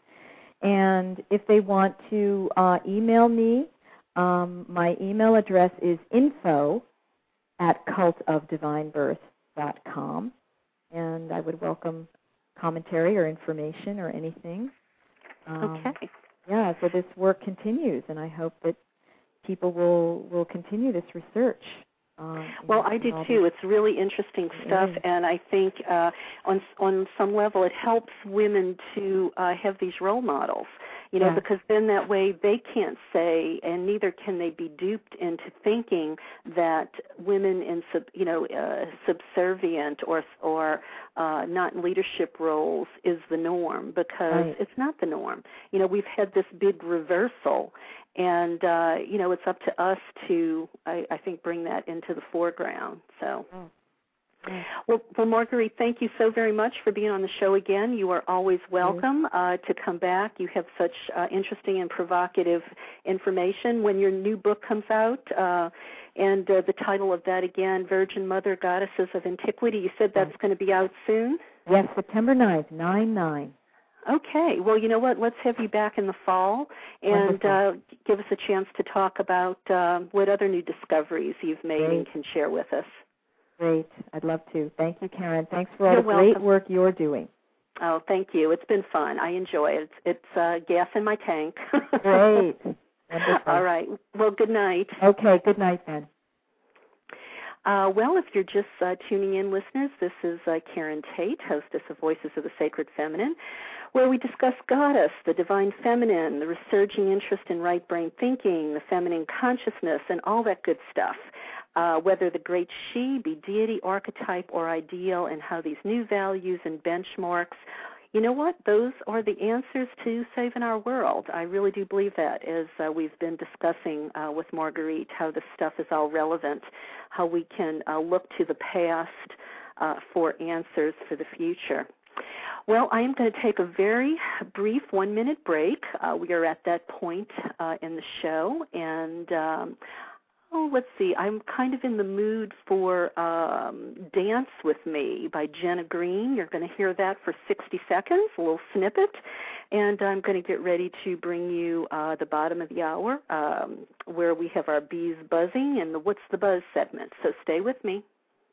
And if they want to uh, email me, um, my email address is info at cult of divine birth dot com. And I would welcome commentary or information or anything. Um, Okay. Yeah, so this work continues, and I hope that people will, will continue this research. Um, Well, in- I in do all too. It's really interesting stuff, is. and I think uh, on on some level it helps women to uh, have these role models. You know, Yeah. because then that way they can't say, and neither can they be duped into thinking that women in sub, you know, uh, subservient or or uh, not in leadership roles is the norm, because Right. it's not the norm. You know, we've had this big reversal, and uh, you know, it's up to us to, I, I think, bring that into the foreground. So. Oh. Yeah. Well, well, Marguerite, thank you so very much for being on the show again. You are always welcome uh, to come back. You have such uh, interesting and provocative information. When your new book comes out, uh, and uh, the title of that again, Virgin Mother, Goddesses of Antiquity, you said that's going to be out soon? Yes, September ninth, nine nine. Okay. Well, you know what? Let's have you back in the fall and uh, give us a chance to talk about uh, what other new discoveries you've made Great. and can share with us. Great. I'd love to. Thank you, Karen. Thanks for all You're the great welcome. work you're doing. Oh, thank you. It's been fun. I enjoy it. It's, it's uh, gas in my tank. Great. Wonderful. All right. Well, good night. Okay, good night then. Uh, well, if you're just uh, tuning in, listeners, this is uh, Karen Tate, hostess of Voices of the Sacred Feminine, where we discuss Goddess, the Divine Feminine, the resurging interest in right brain thinking, the feminine consciousness, and all that good stuff. Uh, whether the great she be deity, archetype, or ideal, and how these new values and benchmarks, you know what? Those are the answers to saving our world. I really do believe that, as uh, we've been discussing uh, with Marguerite, how this stuff is all relevant, how we can uh, look to the past uh, for answers for the future. Well, I am going to take a very brief one-minute break. Uh, we are at that point uh, in the show, and um, Oh, let's see. I'm kind of in the mood for um, Dance With Me by Jenna Green. You're going to hear that for sixty seconds, a little snippet. And I'm going to get ready to bring you uh, the bottom of the hour, um, where we have our bees buzzing and the What's the Buzz segment. So stay with me.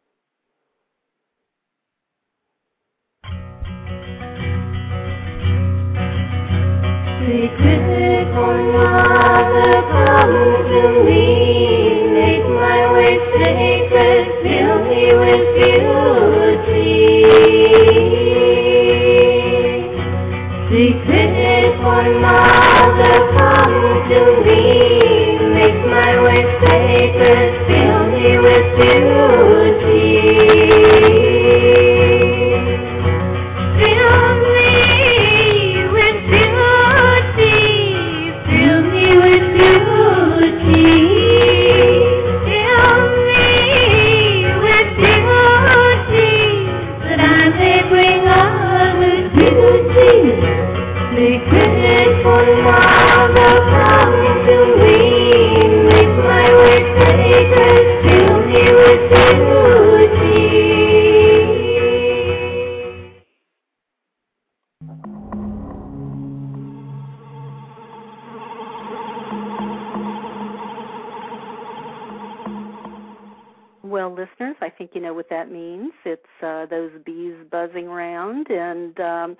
Secret one mother, come to me, make my way sacred, fill me with beauty. Secret one mother, come to me, make my way sacred, fill me with beauty. Fill me with beauty. Beautiful Mother, come to me, make my way sacred, fill me with beauty. Well, listeners, I think you know what that means. It's uh, those bees buzzing around. And um,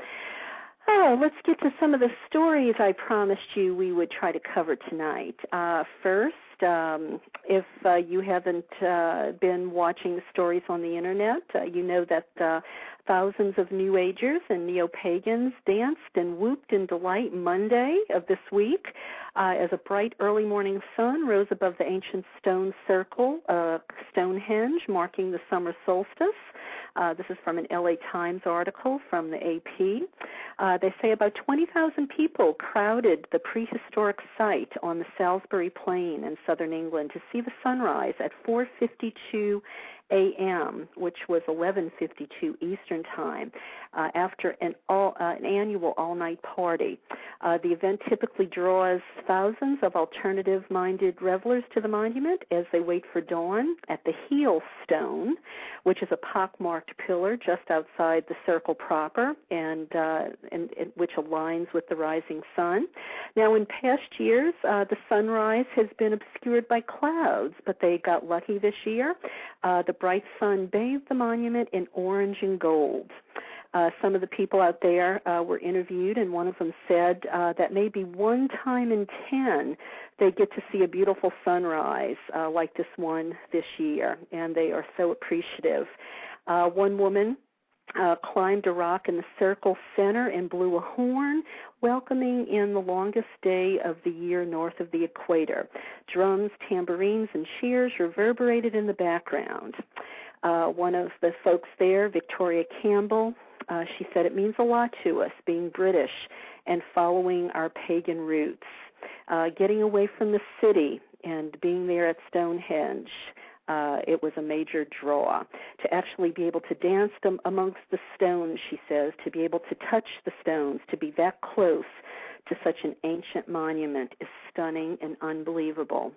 oh, let's get to some of the stories I promised you we would try to cover tonight. Uh, first, um, if uh, you haven't uh, been watching the stories on the Internet, uh, you know that uh, thousands of New Agers and Neo-Pagans danced and whooped in delight Monday of this week uh, as a bright early morning sun rose above the ancient stone circle, uh, Stonehenge, marking the summer solstice. Uh, this is from an L A Times article from the A P. Uh, they say about twenty thousand people crowded the prehistoric site on the Salisbury Plain in southern England to see the sunrise at four fifty-two a m, which was eleven fifty-two Eastern Time, uh, after an, all, uh, an annual all-night party. Uh, the event typically draws thousands of alternative-minded revelers to the monument as they wait for dawn at the Heel Stone, which is a pockmarked pillar just outside the circle proper, and, uh, and, and which aligns with the rising sun. Now, in past years, uh, the sunrise has been obscured by clouds, but they got lucky this year. Uh, the bright sun bathed the monument in orange and gold. Uh, some of the people out there uh, were interviewed, and one of them said uh, that maybe one time in ten they get to see a beautiful sunrise uh, like this one this year, and they are so appreciative. Uh, one woman uh, climbed a rock in the circle center and blew a horn, welcoming in the longest day of the year north of the equator. Drums, tambourines, and cheers reverberated in the background. Uh, one of the folks there, Victoria Campbell, uh, she said, it means a lot to us being British and following our pagan roots. Uh, getting away from the city and being there at Stonehenge, uh, it was a major draw. To actually be able to dance them amongst the stones, she says, to be able to touch the stones, to be that close to such an ancient monument is stunning and unbelievable.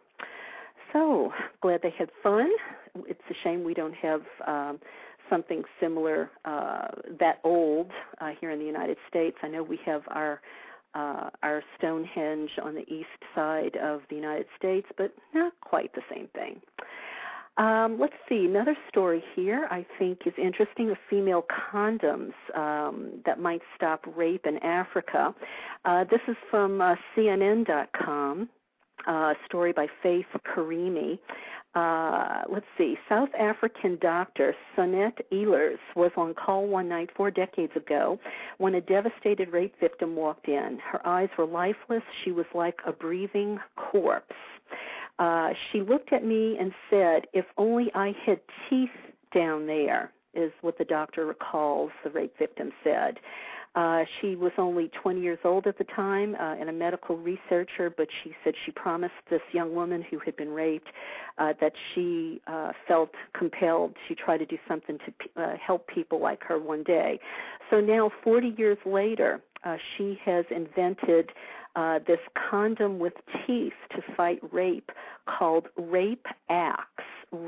So, glad they had fun. It's a shame we don't have um, something similar uh, that old uh, here in the United States. I know we have our uh, our Stonehenge on the east side of the United States, but not quite the same thing. Um, let's see, another story here I think is interesting, of female condoms um, that might stop rape in Africa. Uh, this is from uh, C N N dot com. Uh, story by Faith Karimi. Uh, let's see. South African doctor Sonette Ehlers was on call one night four decades ago when a devastated rape victim walked in. Her eyes were lifeless. She was like a breathing corpse. Uh, she looked at me and said, if only I had teeth down there, is what the doctor recalls the rape victim said. Uh, she was twenty twenty years old at the time uh, and a medical researcher, but she said she promised this young woman who had been raped uh, that she uh, felt compelled to try to do something to uh, help people like her one day. So now, forty years later, uh, she has invented uh, this condom with teeth to fight rape called Rape Axe,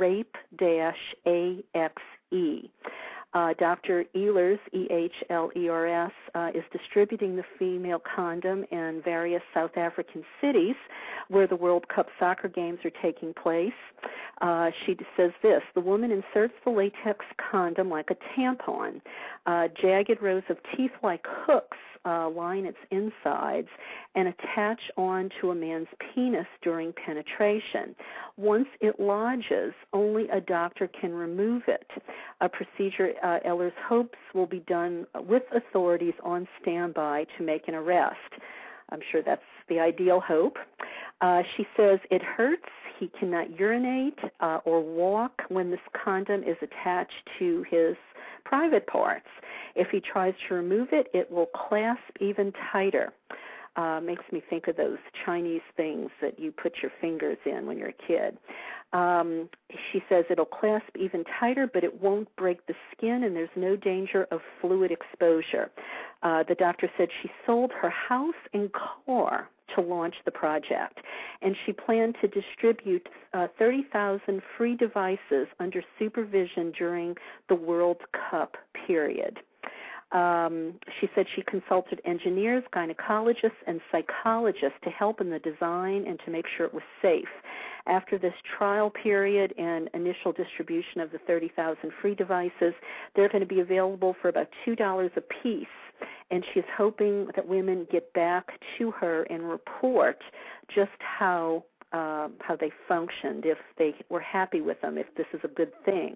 Rape-A X E. Uh, Doctor Ehlers, E H L E R S, uh, is distributing the female condom in various South African cities where the World Cup soccer games are taking place. Uh, she says this, the woman inserts the latex condom like a tampon. Uh, jagged rows of teeth-like hooks uh, line its insides and attach onto a man's penis during penetration. Once it lodges, only a doctor can remove it. A procedure uh, Ehlers hopes will be done with authorities on standby to make an arrest. I'm sure that's the ideal hope. Uh, she says it hurts. He cannot urinate uh, or walk when this condom is attached to his private parts. If he tries to remove it, it will clasp even tighter. Uh, makes me think of those Chinese things that you put your fingers in when you're a kid. Um, she says it'll clasp even tighter, but it won't break the skin, and there's no danger of fluid exposure. Uh, the doctor said she sold her house and car to launch the project, and she planned to distribute uh, thirty thousand free devices under supervision during the World Cup period. Um, she said she consulted engineers, gynecologists, and psychologists to help in the design and to make sure it was safe. After this trial period and initial distribution of the thirty thousand free devices, they're going to be available for about two dollars a piece. And she's hoping that women get back to her and report just how uh, how they functioned, if they were happy with them, if this is a good thing.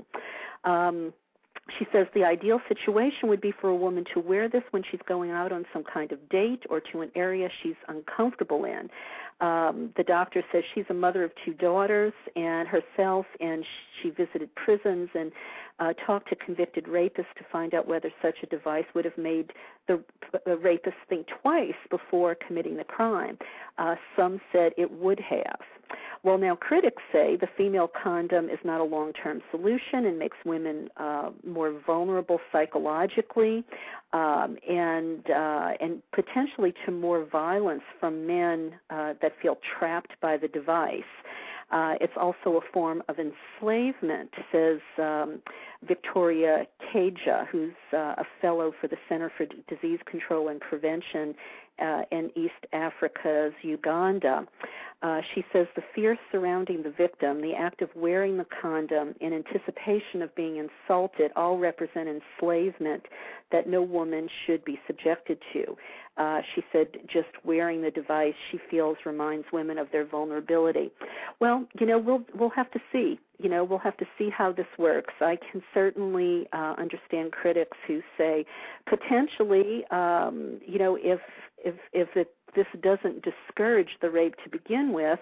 Um, She says the ideal situation would be for a woman to wear this when she's going out on some kind of date or to an area she's uncomfortable in. Um, the doctor says she's a mother of two daughters and herself, and she visited prisons and uh, talked to convicted rapists to find out whether such a device would have made the, the rapist think twice before committing the crime. Uh, some said it would have. Well, now critics say the female condom is not a long-term solution and makes women uh, more vulnerable psychologically um, and uh, and potentially to more violence from men uh, that feel trapped by the device. Uh, it's also a form of enslavement, says um, Victoria Keja, who's uh, a fellow for the Center for Disease Control and Prevention uh, in East Africa's Uganda. Uh, she says the fear surrounding the victim, the act of wearing the condom in anticipation of being insulted, all represent enslavement that no woman should be subjected to. Uh, she said just wearing the device, she feels, reminds women of their vulnerability. Well, you know, we'll we'll have to see. You know, we'll have to see how this works. I can certainly uh, understand critics who say potentially, um, you know, if if if it, this doesn't discourage the rape to begin with,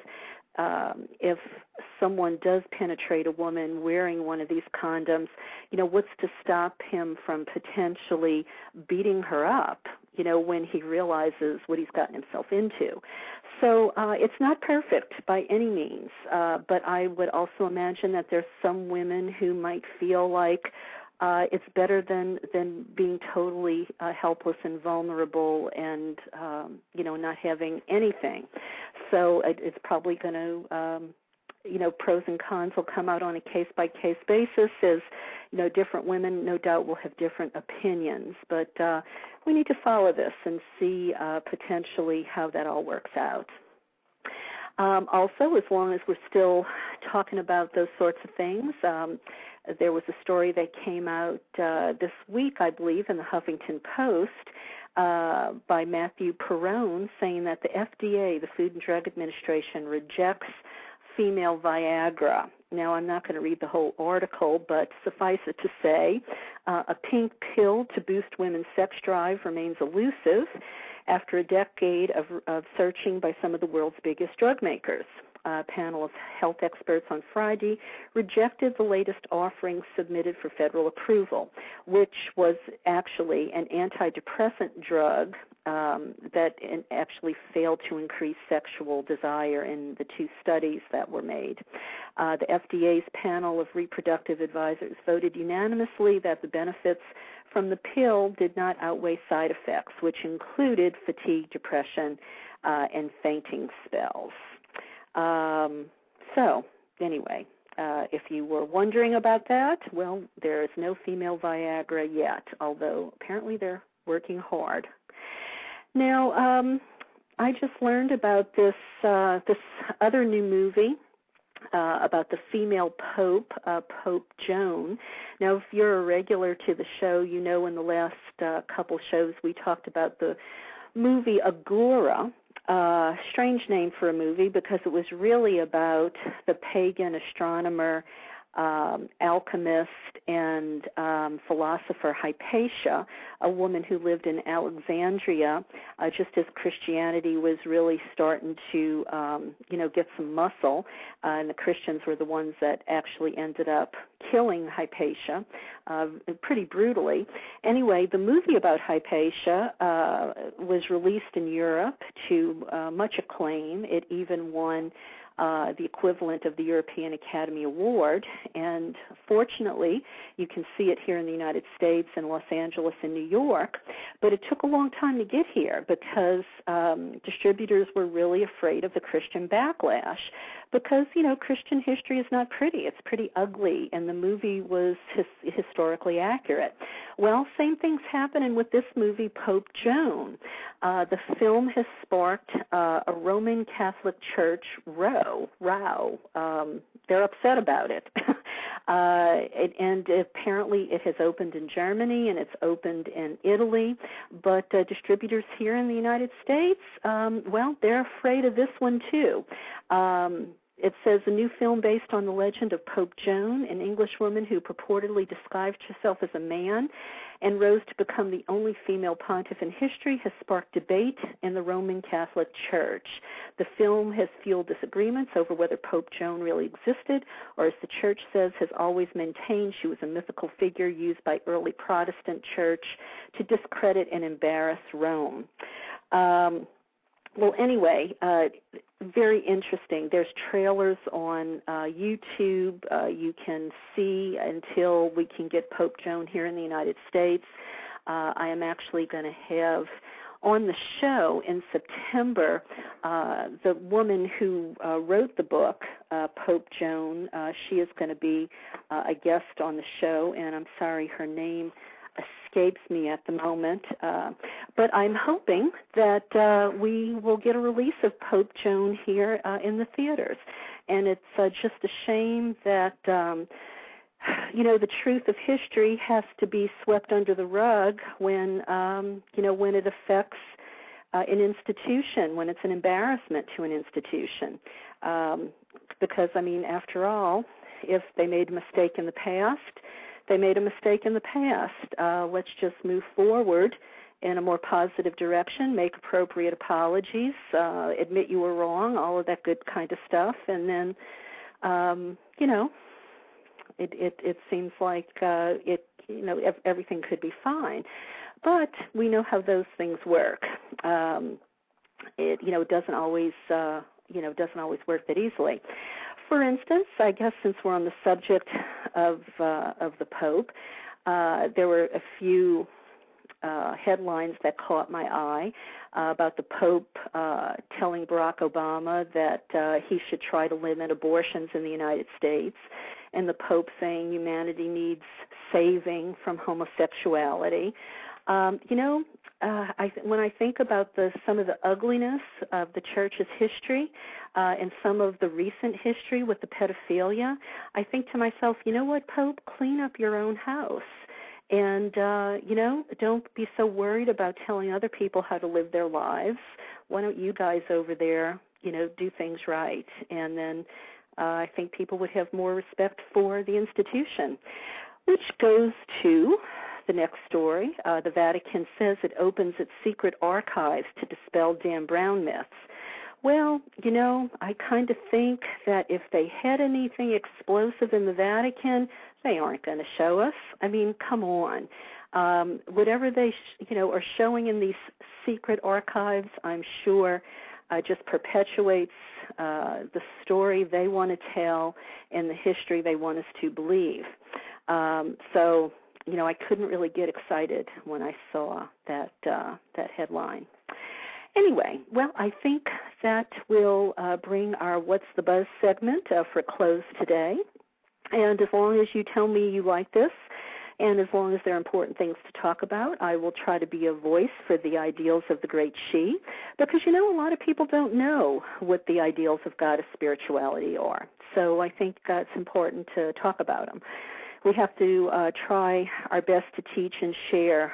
um, if someone does penetrate a woman wearing one of these condoms, you know, what's to stop him from potentially beating her up, you know, when he realizes what he's gotten himself into? So uh, it's not perfect by any means, uh, but I would also imagine that there's some women who might feel like uh, it's better than, than being totally uh, helpless and vulnerable and, um, you know, not having anything. So it, it's probably going to, um, you know, pros and cons will come out on a case-by-case basis, as, you know, different women no doubt will have different opinions. But uh, we need to follow this and see uh, potentially how that all works out. Um, also, as long as we're still talking about those sorts of things, um, there was a story that came out uh, this week, I believe, in the Huffington Post uh, by Matthew Perrone, saying that the F D A, the Food and Drug Administration, rejects female Viagra. Now, I'm not going to read the whole article, but suffice it to say, uh, a pink pill to boost women's sex drive remains elusive after a decade of, of searching by some of the world's biggest drug makers. A panel of health experts on Friday rejected the latest offering submitted for federal approval, which was actually an antidepressant drug um, that actually failed to increase sexual desire in the two studies that were made. Uh, the F D A's panel of reproductive advisors voted unanimously that the benefits from the pill did not outweigh side effects, which included fatigue, depression, uh, and fainting spells. Um, so, anyway, uh, if you were wondering about that, well, there is no female Viagra yet, although apparently they're working hard. Now, um, I just learned about this uh, this other new movie uh, about the female Pope, uh, Pope Joan. Now, if you're a regular to the show, you know in the last uh, couple shows we talked about the movie Agora. Uh, strange name for a movie because it was really about the pagan astronomer, um, alchemist, and um, philosopher Hypatia, a woman who lived in Alexandria uh, just as Christianity was really starting to, um, you know, get some muscle, uh, and the Christians were the ones that actually ended up killing Hypatia uh, pretty brutally. Anyway, the movie about Hypatia uh, was released in Europe to uh, much acclaim. It even won uh, the equivalent of the European Academy Award. And fortunately, you can see it here in the United States, in Los Angeles and New York. But it took a long time to get here because um, distributors were really afraid of the Christian backlash. Because, you know, Christian history is not pretty. It's pretty ugly, and the movie was his- historically accurate. Well, same thing's happening with this movie, Pope Joan. Uh, the film has sparked uh, a Roman Catholic Church row. row. Um, they're upset about it. uh, it. And apparently it has opened in Germany, and it's opened in Italy. But uh, distributors here in the United States, um, well, they're afraid of this one, too. Um, It says a new film based on the legend of Pope Joan, an Englishwoman who purportedly disguised herself as a man and rose to become the only female pontiff in history, has sparked debate in the Roman Catholic Church. The film has fueled disagreements over whether Pope Joan really existed, or as the Church says, has always maintained she was a mythical figure used by early Protestant Church to discredit and embarrass Rome. Um, well, anyway, uh, very interesting. There's trailers on uh, YouTube. Uh, you can see until we can get Pope Joan here in the United States. Uh, I am actually going to have on the show in September uh, the woman who uh, wrote the book, uh, Pope Joan. Uh, she is going to be uh, a guest on the show, and I'm sorry her name escapes me at the moment, uh, but I'm hoping that uh, we will get a release of Pope Joan here uh, in the theaters. And it's uh, just a shame that, um, you know, the truth of history has to be swept under the rug when, um, you know, when it affects uh, an institution, when it's an embarrassment to an institution. Um, because, I mean, after all, if they made a mistake in the past, they made a mistake in the past. Uh, let's just move forward in a more positive direction, make appropriate apologies, uh, admit you were wrong, all of that good kind of stuff, and then, um, you know, it, it, it seems like uh, it, you know, ev- everything could be fine. But we know how those things work. Um, it, you know, it doesn't always, uh, you know, doesn't always work that easily. For instance, I guess since we're on the subject of uh, of the Pope, uh, there were a few uh, headlines that caught my eye uh, about the Pope uh, telling Barack Obama that uh, he should try to limit abortions in the United States, and the Pope saying humanity needs saving from homosexuality. Um, you know, uh, I th- when I think about the some of the ugliness of the Church's history uh, and some of the recent history with the pedophilia, I think to myself, you know what, Pope, clean up your own house. And, uh, you know, don't be so worried about telling other people how to live their lives. Why don't you guys over there, you know, do things right? And then uh, I think people would have more respect for the institution, which goes to the next story. Uh, the Vatican says it opens its secret archives to dispel Dan Brown myths. Well, you know, I kind of think that if they had anything explosive in the Vatican, they aren't going to show us. I mean, come on. Um, whatever they, sh- you know, are showing in these secret archives, I'm sure, uh, just perpetuates uh, the story they want to tell and the history they want us to believe. Um, so, you know, I couldn't really get excited when I saw that uh, that headline. Anyway, well, I think that will uh, bring our What's the Buzz segment uh, for a close today. And as long as you tell me you like this, and as long as there are important things to talk about, I will try to be a voice for the ideals of the great she, because, you know, a lot of people don't know what the ideals of goddess spirituality are. So I think uh, it's important to talk about them. We have to uh, try our best to teach and share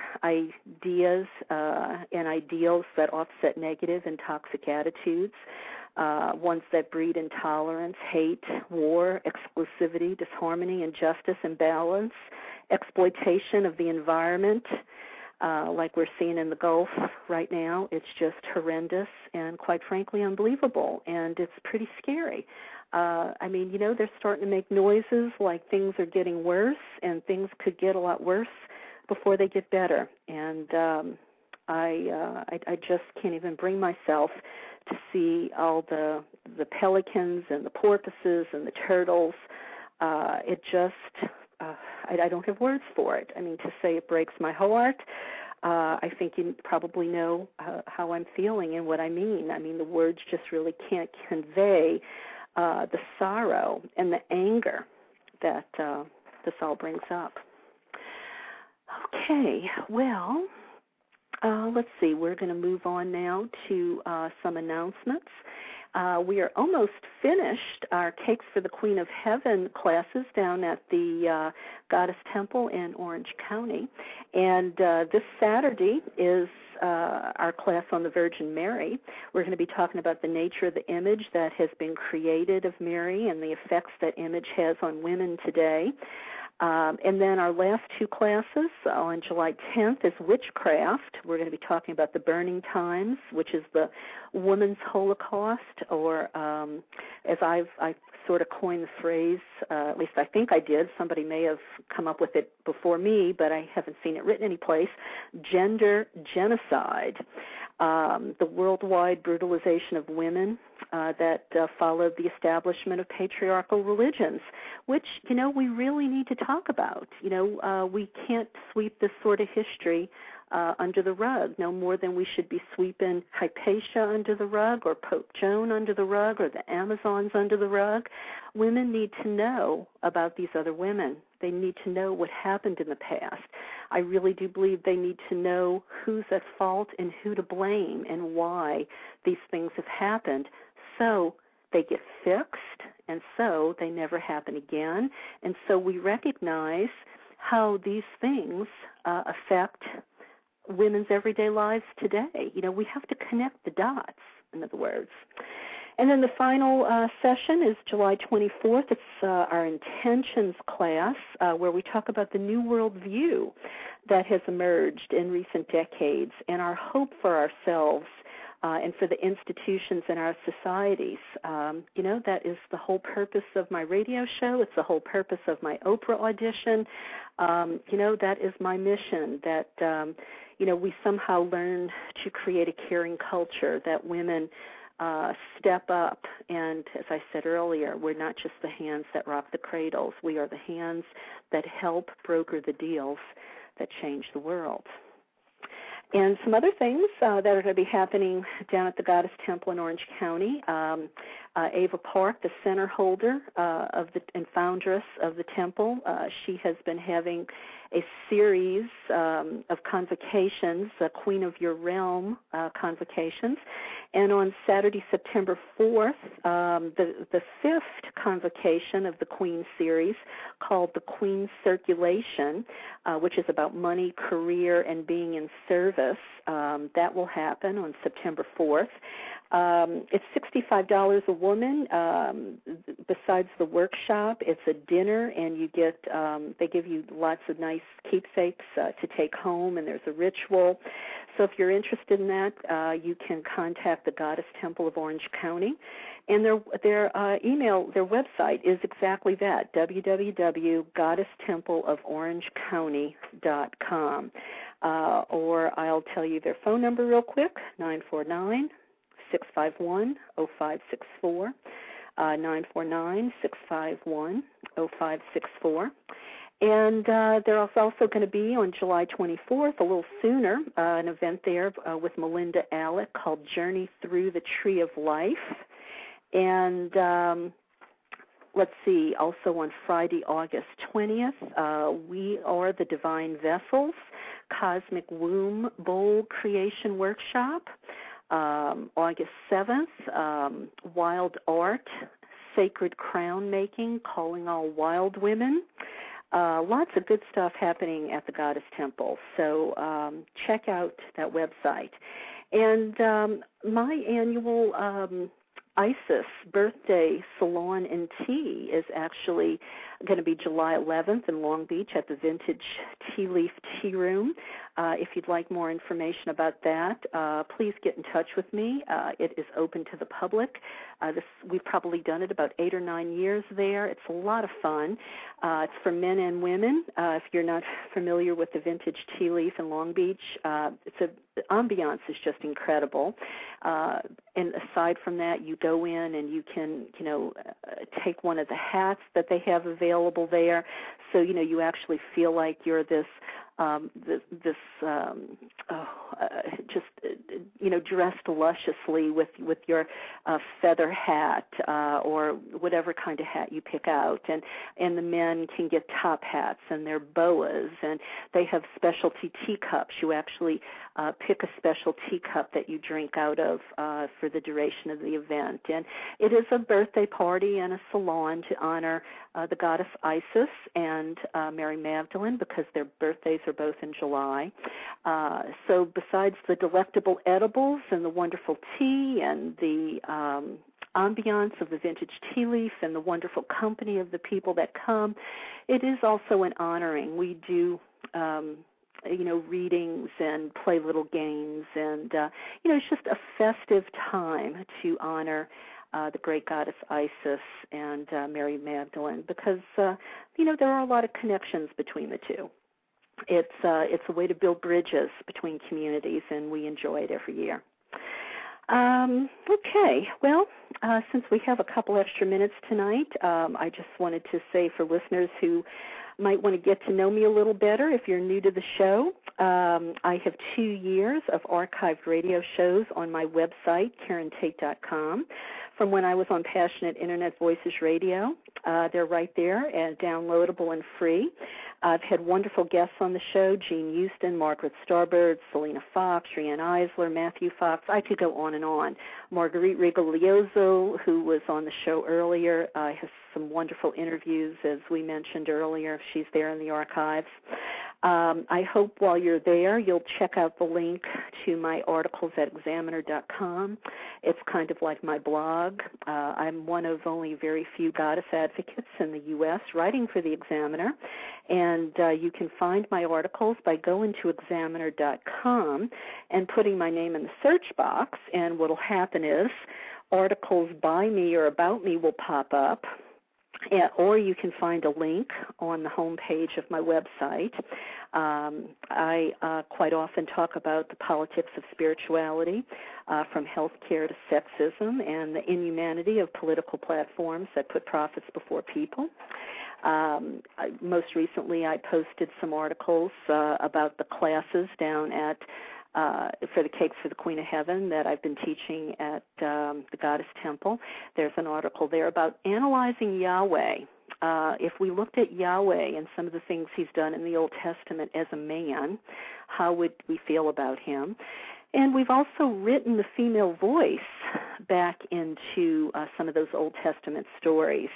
ideas uh, and ideals that offset negative and toxic attitudes, uh, ones that breed intolerance, hate, war, exclusivity, disharmony, injustice, imbalance, exploitation of the environment, uh, like we're seeing in the Gulf right now. It's just horrendous and, quite frankly, unbelievable, and it's pretty scary. Uh, I mean, you know, they're starting to make noises like things are getting worse, and things could get a lot worse before they get better. And, um, I, uh, I I just can't even bring myself to see all the the pelicans and the porpoises and the turtles. Uh, it just uh, I, I don't have words for it. I mean, to say it breaks my heart. Uh, I think you probably know uh, how I'm feeling and what I mean. I mean, the words just really can't convey uh, the sorrow and the anger that uh, this all brings up. Okay, well, uh, let's see. We're going to move on now to uh, some announcements. Uh, we are almost finished our Cakes for the Queen of Heaven classes down at the uh, Goddess Temple in Orange County. And uh, this Saturday is uh, our class on the Virgin Mary. We're going to be talking about the nature of the image that has been created of Mary and the effects that image has on women today. Um, and then our last two classes on July tenth is Witchcraft. We're going to be talking about the Burning Times, which is the woman's Holocaust, or um, as I've, I've sort of coined the phrase, uh, at least I think I did. Somebody may have come up with it before me, but I haven't seen it written anyplace, gender genocide, um, the worldwide brutalization of women uh, that uh, followed the establishment of patriarchal religions, which, you know, we really need to talk about. You know, uh, we can't sweep this sort of history uh, under the rug, no more than we should be sweeping Hypatia under the rug or Pope Joan under the rug or the Amazons under the rug. Women need to know about these other women. They need to know what happened in the past. I really do believe they need to know who's at fault and who to blame and why these things have happened, so they get fixed, and so they never happen again. And so we recognize how these things uh, affect women's everyday lives today. You know, we have to connect the dots, in other words. And then the final uh, session is July twenty-fourth. It's uh, our Intentions class, uh, where we talk about the new world view that has emerged in recent decades and our hope for ourselves uh, and for the institutions in our societies. Um, you know, that is the whole purpose of my radio show. It's the whole purpose of my Oprah audition. Um, you know, that is my mission, that, um, you know, we somehow learn to create a caring culture, that women Uh, step up, and as I said earlier, we're not just the hands that rock the cradles. We are the hands that help broker the deals that change the world. And some other things uh, that are going to be happening down at the Goddess Temple in Orange County. Um, uh, Ava Park, the center holder uh, of the and foundress of the temple, uh, she has been having a series um, of convocations, uh, Queen of Your Realm uh, convocations. And on Saturday, September fourth, um, the, the fifth convocation of the Queen series, called the Queen Circulation, uh, which is about money, career, and being in service. Um, that will happen on September fourth. Um, it's sixty-five dollars a woman. Um, besides the workshop, it's a dinner, and you get um, they give you lots of nice keepsakes uh, to take home, and there's a ritual. So if you're interested in that, uh, you can contact the Goddess Temple of Orange County, and their their uh, email, their website is exactly that: w w w dot goddess temple of orange county dot com. Uh, or I'll tell you their phone number real quick: nine four nine, six five one, zero five six four, uh, nine four nine, six five one, zero five six four. And uh, there's also going to be on July twenty-fourth, a little sooner, uh, an event there uh, with Melinda Alec called Journey Through the Tree of Life. And um, let's see, also on Friday, August twentieth, uh, We Are the Divine Vessels, Cosmic Womb Bowl Creation Workshop. Um, August seventh, um, Wild Art, Sacred Crown Making, Calling All Wild Women. Uh, lots of good stuff happening at the Goddess Temple, so um, check out that website. And um, my annual um, Isis birthday salon and tea is actually going to be July eleventh in Long Beach at the Vintage Tea Leaf Tea Room. Uh, if you'd like more information about that, uh, please get in touch with me. Uh, it is open to the public. Uh, this, we've probably done it about eight or nine years there. It's a lot of fun. Uh, it's for men and women. Uh, if you're not familiar with the Vintage Tea Leaf in Long Beach, uh, it's a the ambiance is just incredible. Uh, and aside from that, you go in and you can, you know, uh, take one of the hats that they have available there. So, you know, you actually feel like you're this, um, this, this um, oh, uh, just, uh, you know, dressed lusciously with, with your uh, feather hat uh, or whatever kind of hat you pick out. And, and the men can get top hats and their boas, and they have specialty teacups. You actually uh, pick a special teacup that you drink out of uh, for the duration of the event. And it is a birthday party and a salon to honor uh, the goddess Isis and uh, Mary Magdalene, because their birthdays are both in July. Uh, so besides the delectable edibles and the wonderful tea and the um, ambiance of the vintage tea leaf and the wonderful company of the people that come, it is also an honoring. We do um, you know, readings and play little games, and, uh, you know, it's just a festive time to honor uh, the great goddess Isis and uh, Mary Magdalene, because, uh, you know, there are a lot of connections between the two. It's, uh, it's a way to build bridges between communities, and we enjoy it every year. Um, okay, well, uh, since we have a couple extra minutes tonight, um, I just wanted to say for listeners who might want to get to know me a little better, if you're new to the show, um, I have two years of archived radio shows on my website, Karen Tate dot com, from when I was on Passionate Internet Voices Radio. Uh, they're right there and downloadable and free. I've had wonderful guests on the show: Jean Houston, Margaret Starbird, Selena Fox, Rianne Eisler, Matthew Fox. I could go on and on. Marguerite Rigoglioso, who was on the show earlier, uh, has some wonderful interviews, as we mentioned earlier. She's there in the archives. Um, I hope while you're there, you'll check out the link to my articles at examiner dot com. It's kind of like my blog. Uh, I'm one of only very few goddess advocates in the U S writing for the Examiner, and uh, you can find my articles by going to examiner dot com and putting my name in the search box, and what will happen is articles by me or about me will pop up. Yeah, or you can find a link on the home page of my website. Um, I uh, quite often talk about the politics of spirituality, uh, from healthcare to sexism, and the inhumanity of political platforms that put profits before people. Um, I, most recently, I posted some articles uh, about the classes down at Uh, for the Cakes for the Queen of Heaven that I've been teaching at um, the Goddess Temple. There's an article there about analyzing Yahweh. Uh, if we looked at Yahweh and some of the things he's done in the Old Testament as a man, how would we feel about him? And we've also written the female voice back into uh, some of those Old Testament stories.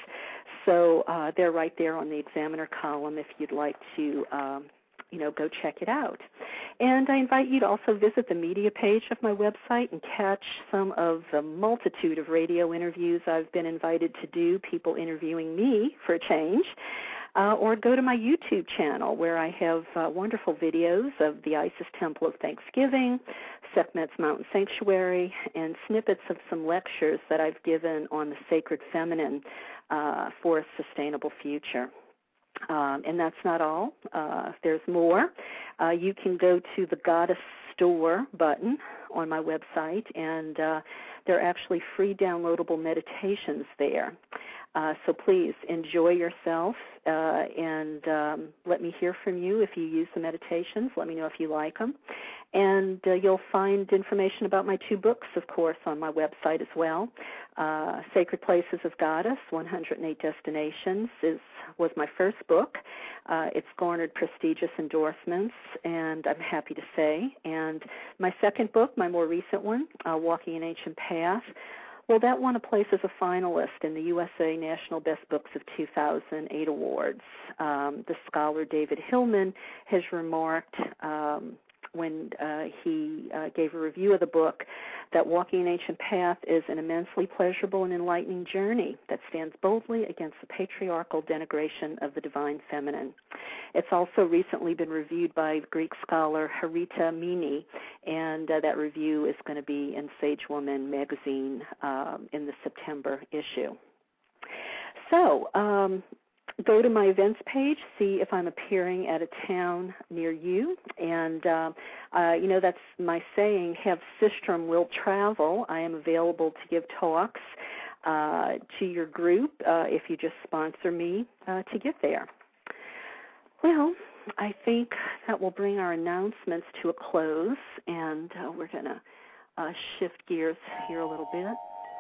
So uh, they're right there on the Examiner column if you'd like to um, you know, go check it out. And I invite you to also visit the media page of my website and catch some of the multitude of radio interviews I've been invited to do, people interviewing me for a change, uh, or go to my YouTube channel where I have uh, wonderful videos of the Isis Temple of Thanksgiving, Sekhmet's Mountain Sanctuary, and snippets of some lectures that I've given on the sacred feminine uh, for a sustainable future. Um, and that's not all. Uh, there's more. Uh, you can go to the Goddess Store button on my website, and uh, there are actually free downloadable meditations there. Uh, so please enjoy yourself, uh, and um, let me hear from you if you use the meditations. Let me know if you like them. And uh, you'll find information about my two books, of course, on my website as well. Uh, Sacred Places of Goddess, one hundred eight Destinations, is was my first book. Uh, it's garnered prestigious endorsements, and I'm happy to say. And my second book, my more recent one, uh, Walking an Ancient Path, well, that won a place as a finalist in the U S A National Best Books of two thousand eight awards. Um, the scholar David Hillman has remarked um, when uh, he uh, gave a review of the book that Walking an Ancient Path is an immensely pleasurable and enlightening journey that stands boldly against the patriarchal denigration of the divine feminine. It's also recently been reviewed by Greek scholar Harita Mini, and uh, that review is going to be in Sage Woman magazine um, in the September issue. So, um, go to my events page, see if I'm appearing at a town near you. And, uh, uh, you know, that's my saying, have Sistrum will travel. I am available to give talks uh, to your group uh, if you just sponsor me uh, to get there. Well, I think that will bring our announcements to a close, and uh, we're going to uh, shift gears here a little bit.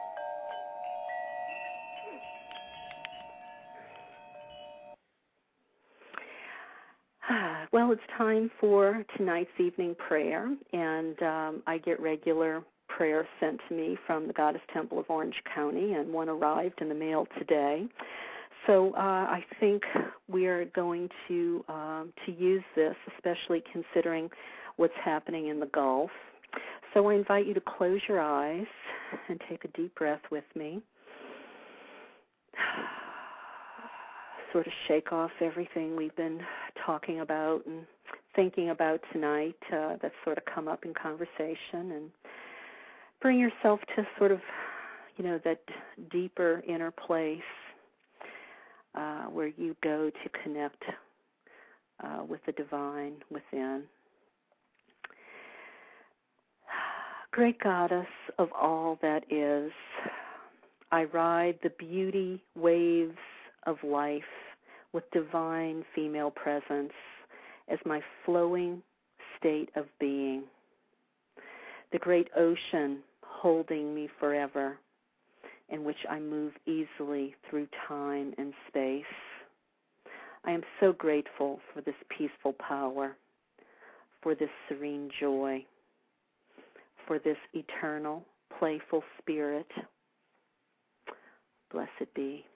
Well, it's time for tonight's evening prayer, and um, I get regular prayers sent to me from the Goddess Temple of Orange County, and one arrived in the mail today. So uh, I think we are going to um, to use this, especially considering what's happening in the Gulf. So I invite you to close your eyes and take a deep breath with me. Sort of shake off everything we've been talking about and thinking about tonight uh, that's sort of come up in conversation, and bring yourself to sort of, you know, that deeper inner place uh, where you go to connect uh, with the divine within. Great Goddess of all that is, I ride the beauty waves of life with divine female presence as my flowing state of being. The great ocean holding me forever, in which I move easily through time and space. I am so grateful for this peaceful power, for this serene joy, for this eternal, playful spirit. Blessed be.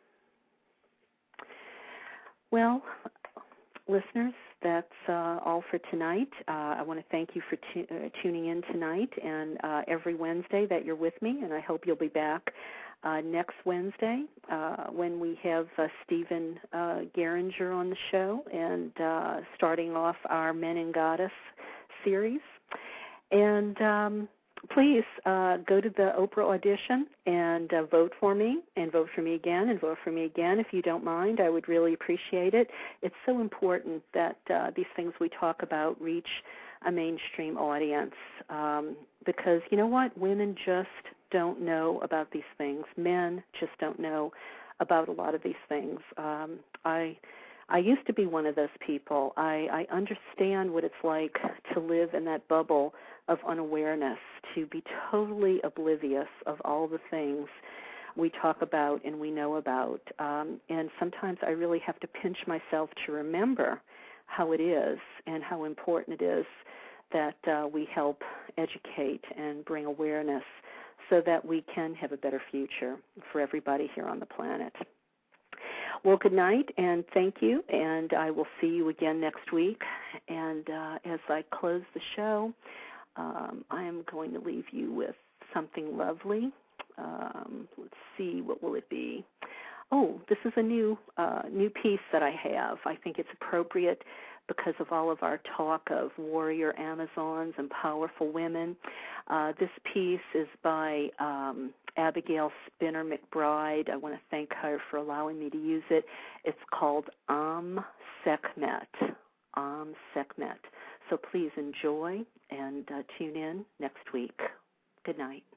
Well, listeners, that's uh, all for tonight. Uh, I want to thank you for tu- uh, tuning in tonight and uh, every Wednesday that you're with me, and I hope you'll be back uh, next Wednesday uh, when we have uh, Stephen uh, Geringer on the show and uh, starting off our Men and Goddess series. And um, please uh, go to the Oprah audition and uh, vote for me, and vote for me again, and vote for me again if you don't mind. I would really appreciate it. It's so important that uh, these things we talk about reach a mainstream audience um, because, you know what, women just don't know about these things. Men just don't know about a lot of these things. Um, I I used to be one of those people. I, I understand what it's like to live in that bubble of unawareness, to be totally oblivious of all the things we talk about and we know about. Um, and sometimes I really have to pinch myself to remember how it is and how important it is that uh, we help educate and bring awareness so that we can have a better future for everybody here on the planet. Well, good night, and thank you, and I will see you again next week. And uh, as I close the show, um, I am going to leave you with something lovely. Um, let's see, what will it be? Oh, this is a new uh, new piece that I have. I think it's appropriate because of all of our talk of warrior Amazons and powerful women. Uh, this piece is by um, Abigail Spinner McBride. I want to thank her for allowing me to use it. It's called Am Sekhmet. Am Sekhmet. So please enjoy and uh, tune in next week. Good night.